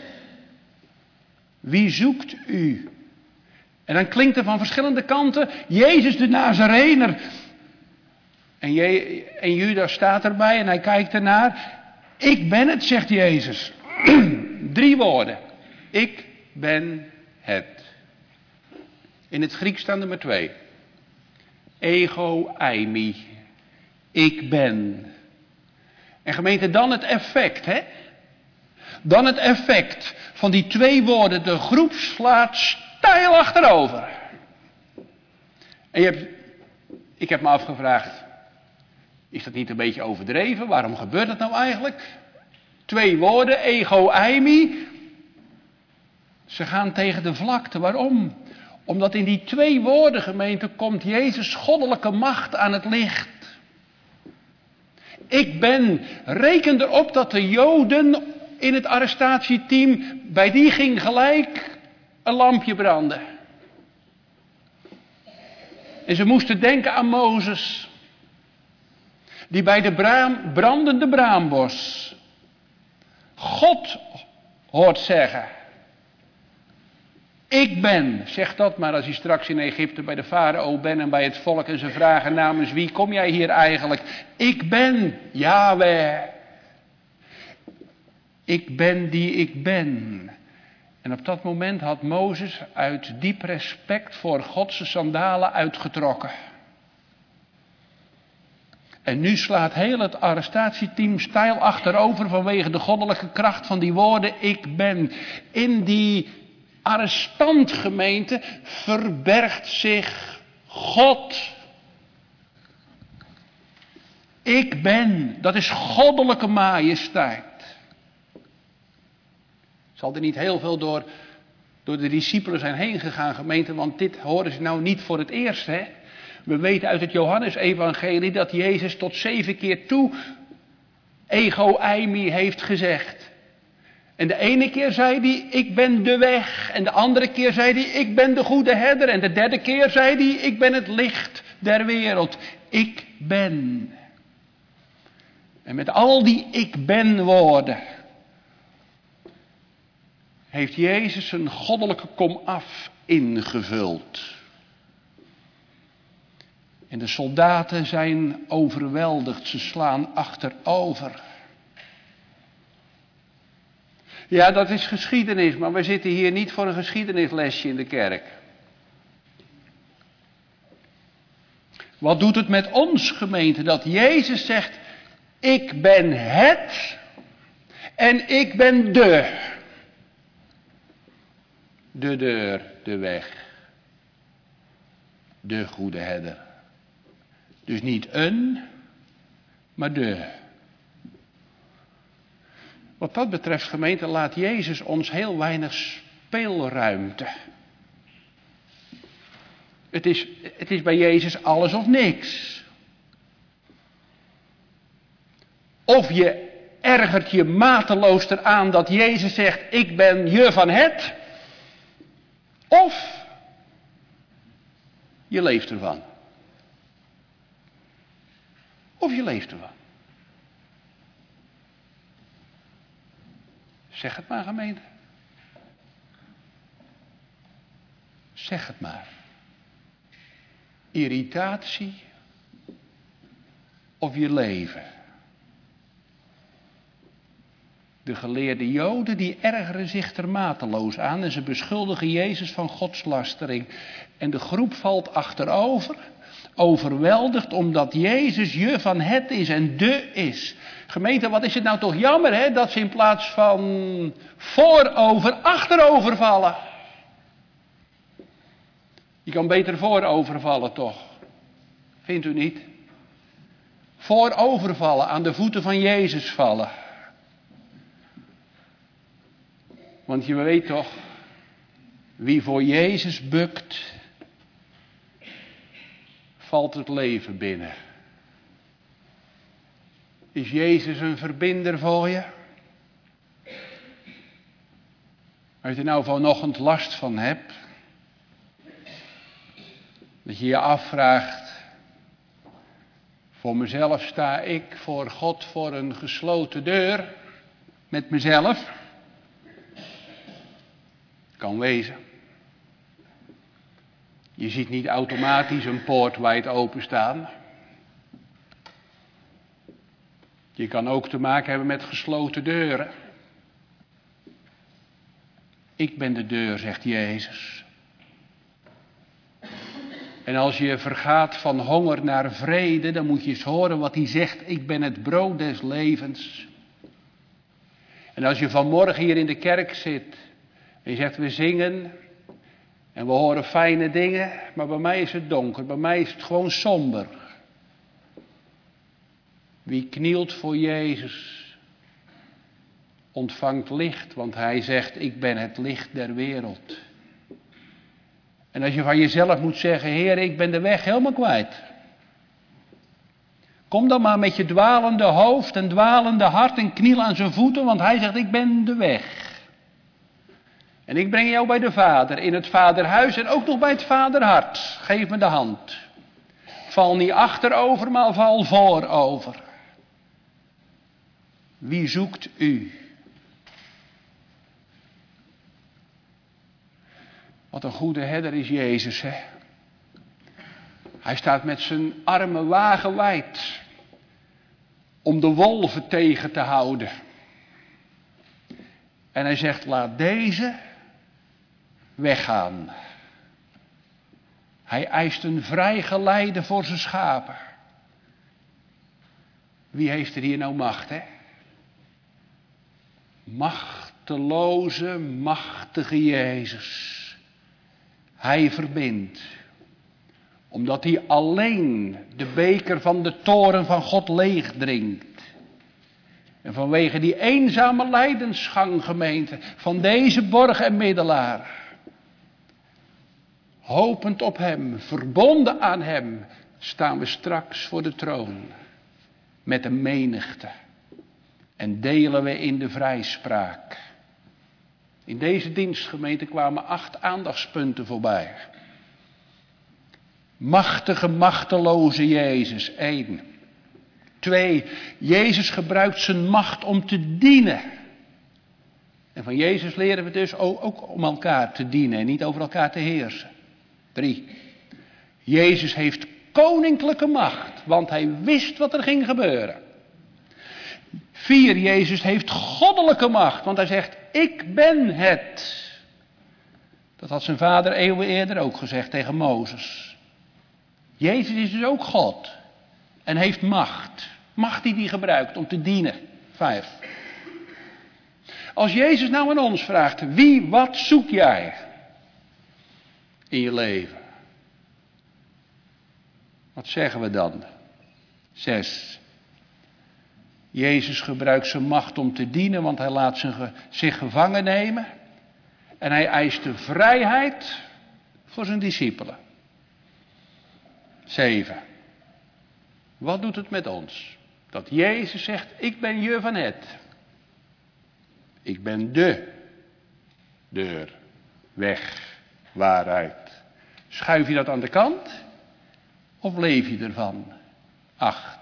Wie zoekt u? En dan klinkt er van verschillende kanten, Jezus de Nazarener. En, Je, en Judas staat erbij en hij kijkt ernaar. Ik ben het, zegt Jezus. Drie woorden. Ik ben het. In het Grieks staan er maar twee. Ego eimi. Ik ben. En gemeente, dan het effect, hè? Dan het effect van die twee woorden. De groep slaat stijl achterover. En je hebt, ik heb me afgevraagd, is dat niet een beetje overdreven? Waarom gebeurt dat nou eigenlijk? Twee woorden, ego eimi. Ze gaan tegen de vlakte. Waarom? Omdat in die twee woorden, gemeente, komt Jezus' goddelijke macht aan het licht. Ik ben, reken erop dat de Joden in het arrestatieteam, bij die ging gelijk een lampje branden. En ze moesten denken aan Mozes, die bij de braam, brandende braambos God hoort zeggen. Ik ben, zeg dat maar als hij straks in Egypte bij de farao bent en bij het volk en ze vragen namens wie kom jij hier eigenlijk? Ik ben Yahweh. Ik ben die ik ben. En op dat moment had Mozes uit diep respect voor God zijn sandalen uitgetrokken. En nu slaat heel het arrestatieteam stijl achterover vanwege de goddelijke kracht van die woorden ik ben. In die arrestantgemeente verbergt zich God. Ik ben, dat is goddelijke majesteit. Zal er niet heel veel door, door de discipelen zijn heen gegaan, gemeente, want dit horen ze nou niet voor het eerst, hè. We weten uit het Johannesevangelie dat Jezus tot zeven keer toe ego eimi heeft gezegd. En de ene keer zei hij, ik ben de weg. En de andere keer zei hij, ik ben de goede herder. En de derde keer zei hij, ik ben het licht der wereld. Ik ben. En met al die ik ben woorden heeft Jezus een goddelijke komaf ingevuld. En de soldaten zijn overweldigd, ze slaan achterover. Ja, dat is geschiedenis, maar we zitten hier niet voor een geschiedenislesje in de kerk. Wat doet het met ons, gemeente, dat Jezus zegt, ik ben het en ik ben de. De deur, de weg. De goede herder. Dus niet een, maar de. Wat dat betreft, gemeente, laat Jezus ons heel weinig speelruimte. Het is, het is bij Jezus alles of niks. Of je ergert je mateloos eraan dat Jezus zegt, ik ben je van het. Of je leeft ervan. Of je leeft ervan. Zeg het maar, gemeente. Zeg het maar. Irritatie of je leven. De geleerde Joden die ergeren zich er mateloos aan en ze beschuldigen Jezus van godslastering. En de groep valt achterover, overweldigd omdat Jezus je van het is en de is. Gemeente, wat is het nou toch jammer, hè, dat ze in plaats van voorover, achterover vallen. Je kan beter voorover vallen, toch? Vindt u niet? Voorover vallen, aan de voeten van Jezus vallen. Want je weet toch, wie voor Jezus bukt, valt het leven binnen. Is Jezus een verbinder voor je? Als je er nou vanochtend last van hebt, dat je je afvraagt, voor mezelf sta ik voor God voor een gesloten deur, met mezelf. Kan wezen. Je ziet niet automatisch een poort wijd openstaan. Je kan ook te maken hebben met gesloten deuren. Ik ben de deur, zegt Jezus. En als je vergaat van honger naar vrede, dan moet je eens horen wat hij zegt. Ik ben het brood des levens. En als je vanmorgen hier in de kerk zit en je zegt, we zingen en we horen fijne dingen, maar bij mij is het donker, bij mij is het gewoon somber. Wie knielt voor Jezus, ontvangt licht, want hij zegt, ik ben het licht der wereld. En als je van jezelf moet zeggen, Heer, ik ben de weg helemaal kwijt. Kom dan maar met je dwalende hoofd en dwalende hart en kniel aan zijn voeten, want hij zegt, ik ben de weg. En ik breng jou bij de Vader, in het Vaderhuis en ook nog bij het Vaderhart. Geef me de hand. Val niet achterover, maar val voorover. Wie zoekt u? Wat een goede herder is Jezus, hè? Hij staat met zijn armen wagenwijd om de wolven tegen te houden. En hij zegt, laat deze weggaan. Hij eist een vrij geleide voor zijn schapen. Wie heeft er hier nou macht, hè? Machteloze, machtige Jezus. Hij verbindt. Omdat hij alleen de beker van de toorn van God leeg drinkt. En vanwege die eenzame lijdensgang, gemeente, van deze borg en middelaar. Hopend op hem, verbonden aan hem, staan we straks voor de troon. Met de menigte. En delen we in de vrijspraak. In deze dienstgemeente kwamen acht aandachtspunten voorbij. Machtige, machteloze Jezus, één. Twee, Jezus gebruikt zijn macht om te dienen. En van Jezus leren we dus ook om elkaar te dienen en niet over elkaar te heersen. Drie, Jezus heeft koninklijke macht, want hij wist wat er ging gebeuren. Vier, Jezus heeft goddelijke macht, want hij zegt, ik ben het. Dat had zijn vader eeuwen eerder ook gezegd tegen Mozes. Jezus is dus ook God en heeft macht. Macht die hij gebruikt om te dienen. Vijf. Als Jezus nou aan ons vraagt, wie, wat zoek jij in je leven? Wat zeggen we dan? Zes. Jezus gebruikt zijn macht om te dienen, want hij laat zich gevangen nemen. En hij eist de vrijheid voor zijn discipelen. Zeven. Wat doet het met ons? Dat Jezus zegt, ik ben je van het. Ik ben de deur, weg, waarheid. Schuif je dat aan de kant? Of leef je ervan? Acht.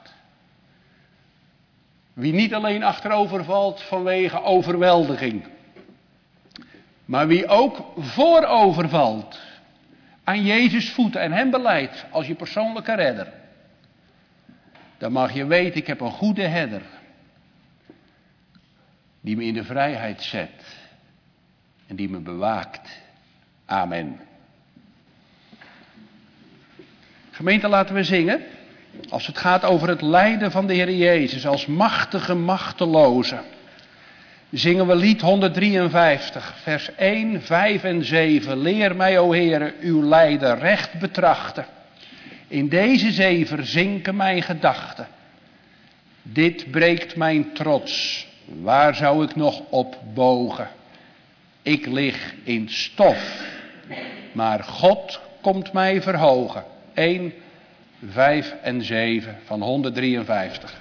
Wie niet alleen achterover valt vanwege overweldiging, maar wie ook voorover valt aan Jezus' voeten en hem beleidt als je persoonlijke redder, dan mag je weten, ik heb een goede herder die me in de vrijheid zet en die me bewaakt. Amen. Gemeente, laten we zingen. Als het gaat over het lijden van de Heer Jezus als machtige, machteloze, zingen we lied honderddrieënvijftig, vers één, vijf en zeven. Leer mij, o Heere, uw lijden recht betrachten. In deze zee verzinken mijn gedachten. Dit breekt mijn trots. Waar zou ik nog op bogen? Ik lig in stof, maar God komt mij verhogen. één, vijf en zeven van honderddrieënvijftig.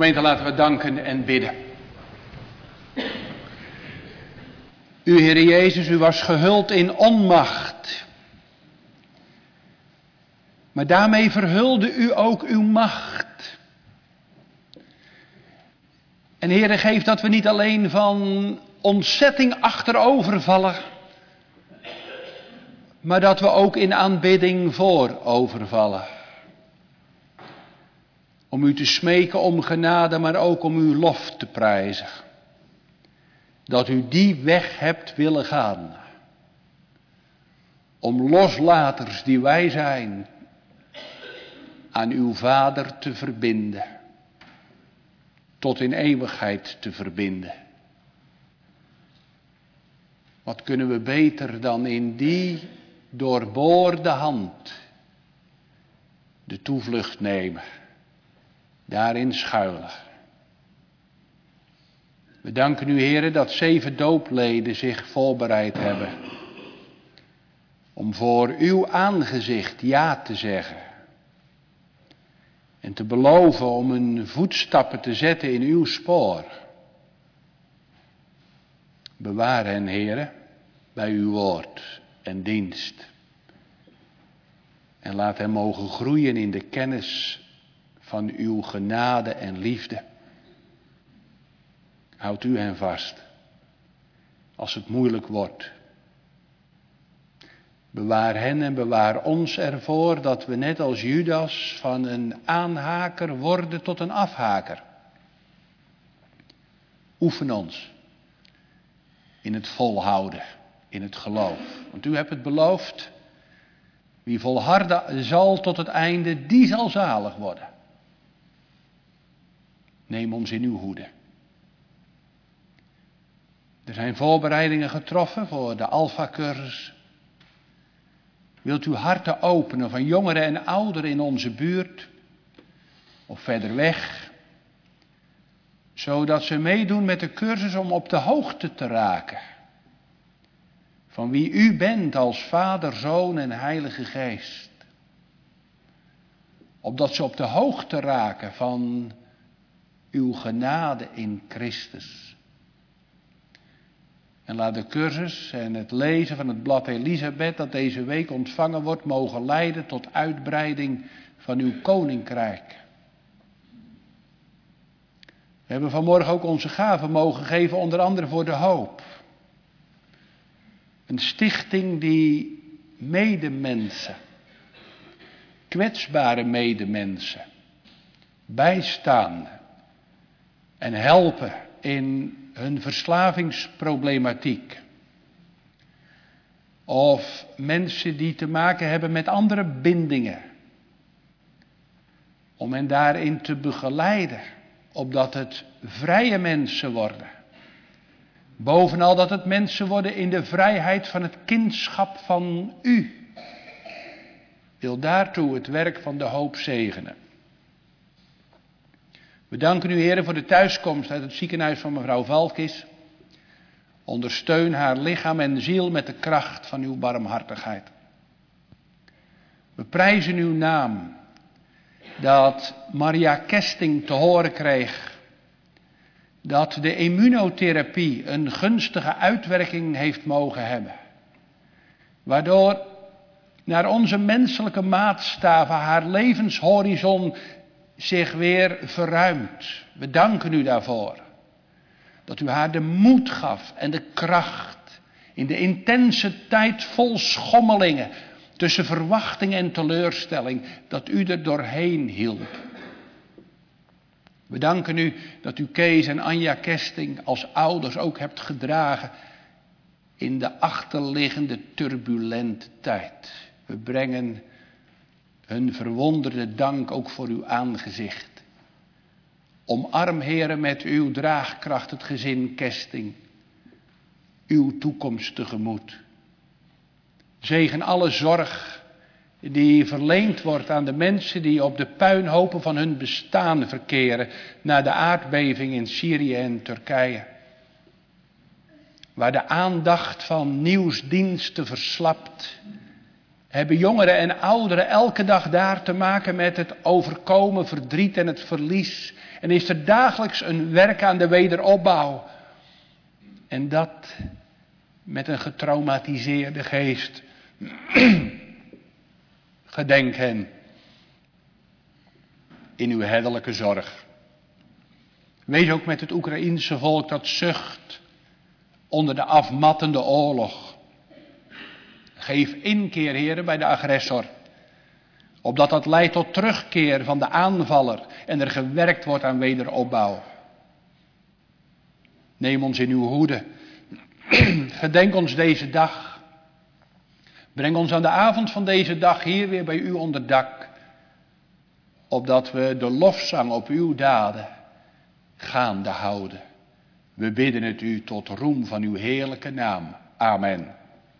Gemeente, laten we danken en bidden. U, Heer Jezus, u was gehuld in onmacht. Maar daarmee verhulde u ook uw macht. En Heere, geef dat we niet alleen van ontzetting achterovervallen, maar dat we ook in aanbidding voorovervallen. Om u te smeken om genade, maar ook om uw lof te prijzen. Dat u die weg hebt willen gaan. Om loslaters die wij zijn, aan uw Vader te verbinden. Tot in eeuwigheid te verbinden. Wat kunnen we beter dan in die doorboorde hand de toevlucht nemen. Daarin schuilen. We danken u, Heere, dat zeven doopleden zich voorbereid hebben. Om voor uw aangezicht ja te zeggen. En te beloven om hun voetstappen te zetten in uw spoor. Bewaar hen, Heere, bij uw woord en dienst. En laat hen mogen groeien in de kennis van uw genade en liefde. Houd u hen vast, als het moeilijk wordt. Bewaar hen en bewaar ons ervoor dat we net als Judas van een aanhaker worden tot een afhaker. Oefen ons in het volhouden, in het geloof. Want u hebt het beloofd, wie volharden zal tot het einde, die zal zalig worden. Neem ons in uw hoede. Er zijn voorbereidingen getroffen voor de Alpha-cursus. Wilt u harten openen van jongeren en ouderen in onze buurt of verder weg, zodat ze meedoen met de cursus om op de hoogte te raken van wie u bent als Vader, Zoon en Heilige Geest. Opdat ze op de hoogte raken van uw genade in Christus. En laat de cursus en het lezen van het blad Elisabeth dat deze week ontvangen wordt mogen leiden tot uitbreiding van uw koninkrijk. We hebben vanmorgen ook onze gaven mogen geven, onder andere voor de hoop. Een stichting die medemensen, kwetsbare medemensen, bijstaan en helpen in hun verslavingsproblematiek. Of mensen die te maken hebben met andere bindingen. Om hen daarin te begeleiden, opdat het vrije mensen worden. Bovenal dat het mensen worden in de vrijheid van het kindschap van u. Wil daartoe het werk van de hoop zegenen. We danken u, Heer, voor de thuiskomst uit het ziekenhuis van mevrouw Valkis. Ondersteun haar lichaam en ziel met de kracht van uw barmhartigheid. We prijzen uw naam dat Maria Kesting te horen kreeg dat de immunotherapie een gunstige uitwerking heeft mogen hebben. Waardoor naar onze menselijke maatstaven haar levenshorizon zich weer verruimt. We danken u daarvoor. Dat u haar de moed gaf en de kracht in de intense tijd vol schommelingen tussen verwachting en teleurstelling, dat u er doorheen hielp. We danken u dat u Kees en Anja Kesting als ouders ook hebt gedragen in de achterliggende turbulente tijd. We brengen hun verwonderde dank ook voor uw aangezicht. Omarm, Heere, met uw draagkracht het gezin Kesting, uw toekomst tegemoet. Zegen alle zorg die verleend wordt aan de mensen die op de puinhopen van hun bestaan verkeren na de aardbeving in Syrië en Turkije. Waar de aandacht van nieuwsdiensten verslapt hebben jongeren en ouderen elke dag daar te maken met het overkomen verdriet en het verlies. En is er dagelijks een werk aan de wederopbouw. En dat met een getraumatiseerde geest. Gedenk hen in uw herderlijke zorg. Wees ook met het Oekraïense volk dat zucht onder de afmattende oorlog. Geef inkeer, heren, bij de agressor. Opdat dat leidt tot terugkeer van de aanvaller en er gewerkt wordt aan wederopbouw. Neem ons in uw hoede. Gedenk ons deze dag. Breng ons aan de avond van deze dag hier weer bij u onder dak. Opdat we de lofzang op uw daden gaande houden. We bidden het u tot roem van uw heerlijke naam. Amen.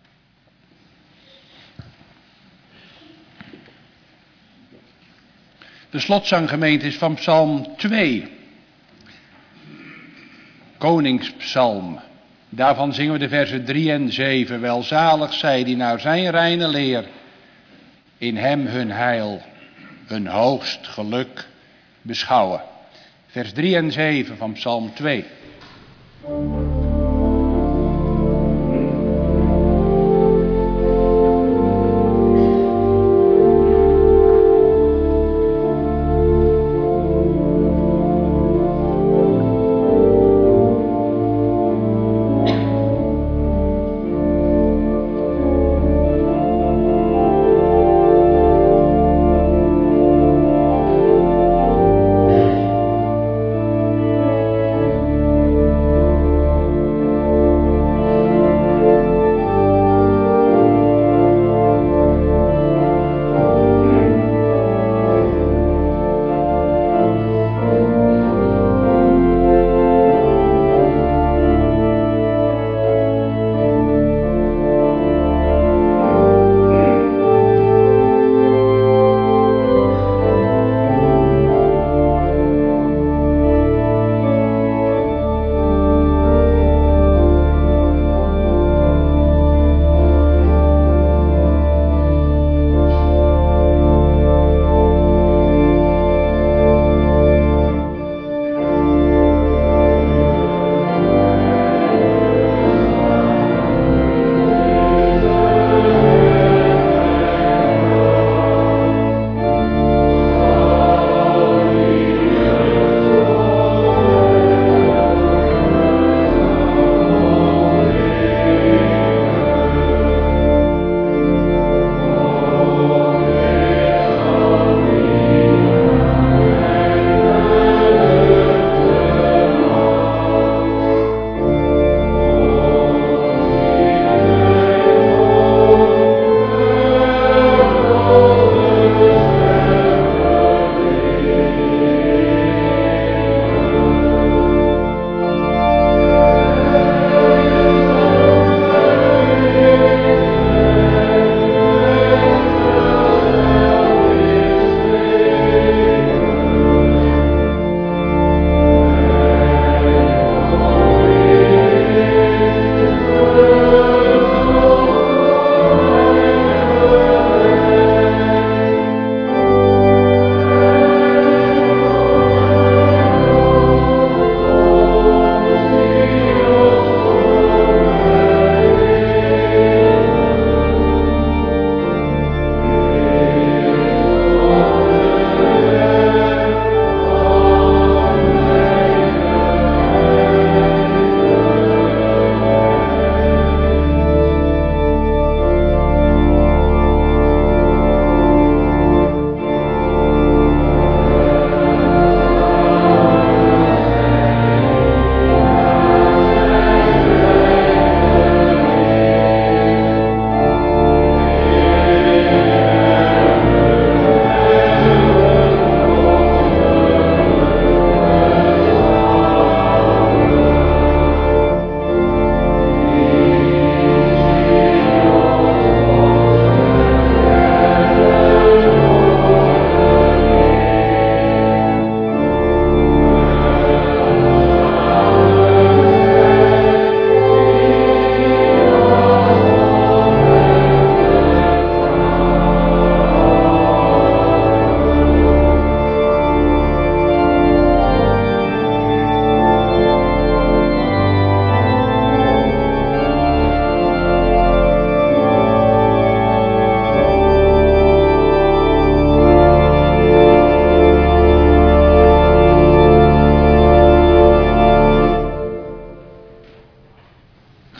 De slotzanggemeente is van Psalm twee. Koningspsalm. Daarvan zingen we de versen drie en zeven. Welzalig zij die naar zijn reine leer in hem hun heil, hun hoogst geluk beschouwen. Vers drie en zeven van Psalm twee.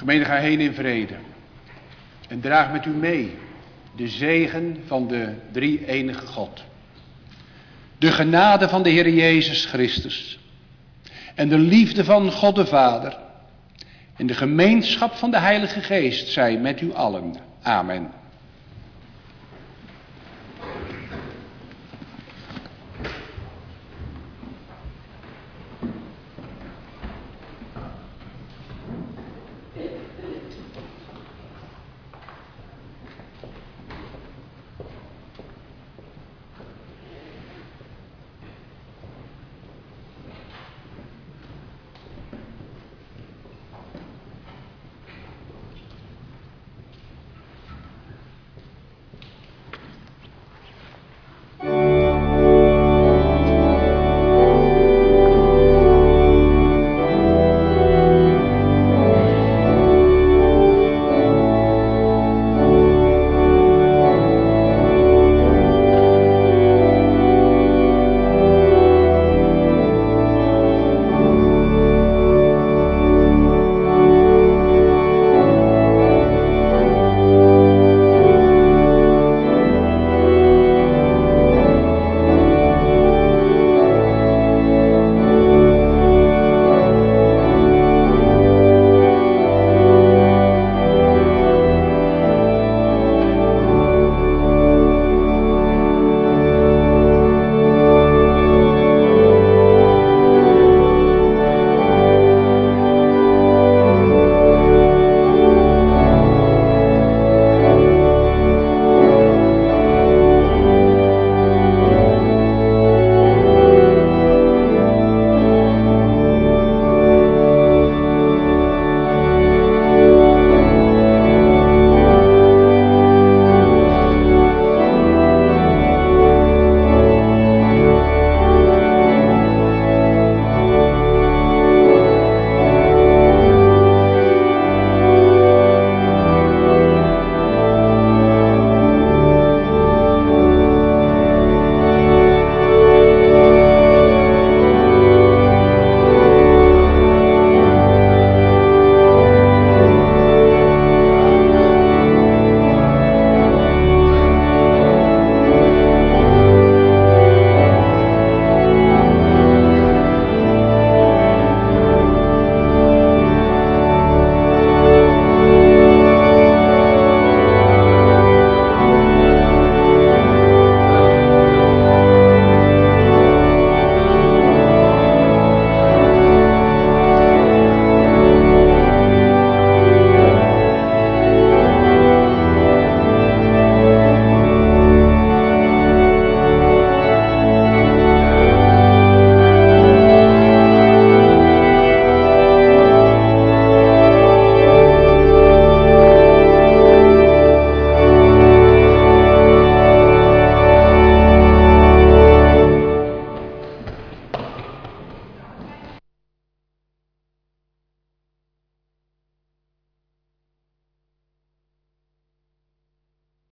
Gemeente, ga heen in vrede. En draag met u mee de zegen van de drie-enige God. De genade van de Heer Jezus Christus. En de liefde van God de Vader. En de gemeenschap van de Heilige Geest zij met u allen. Amen.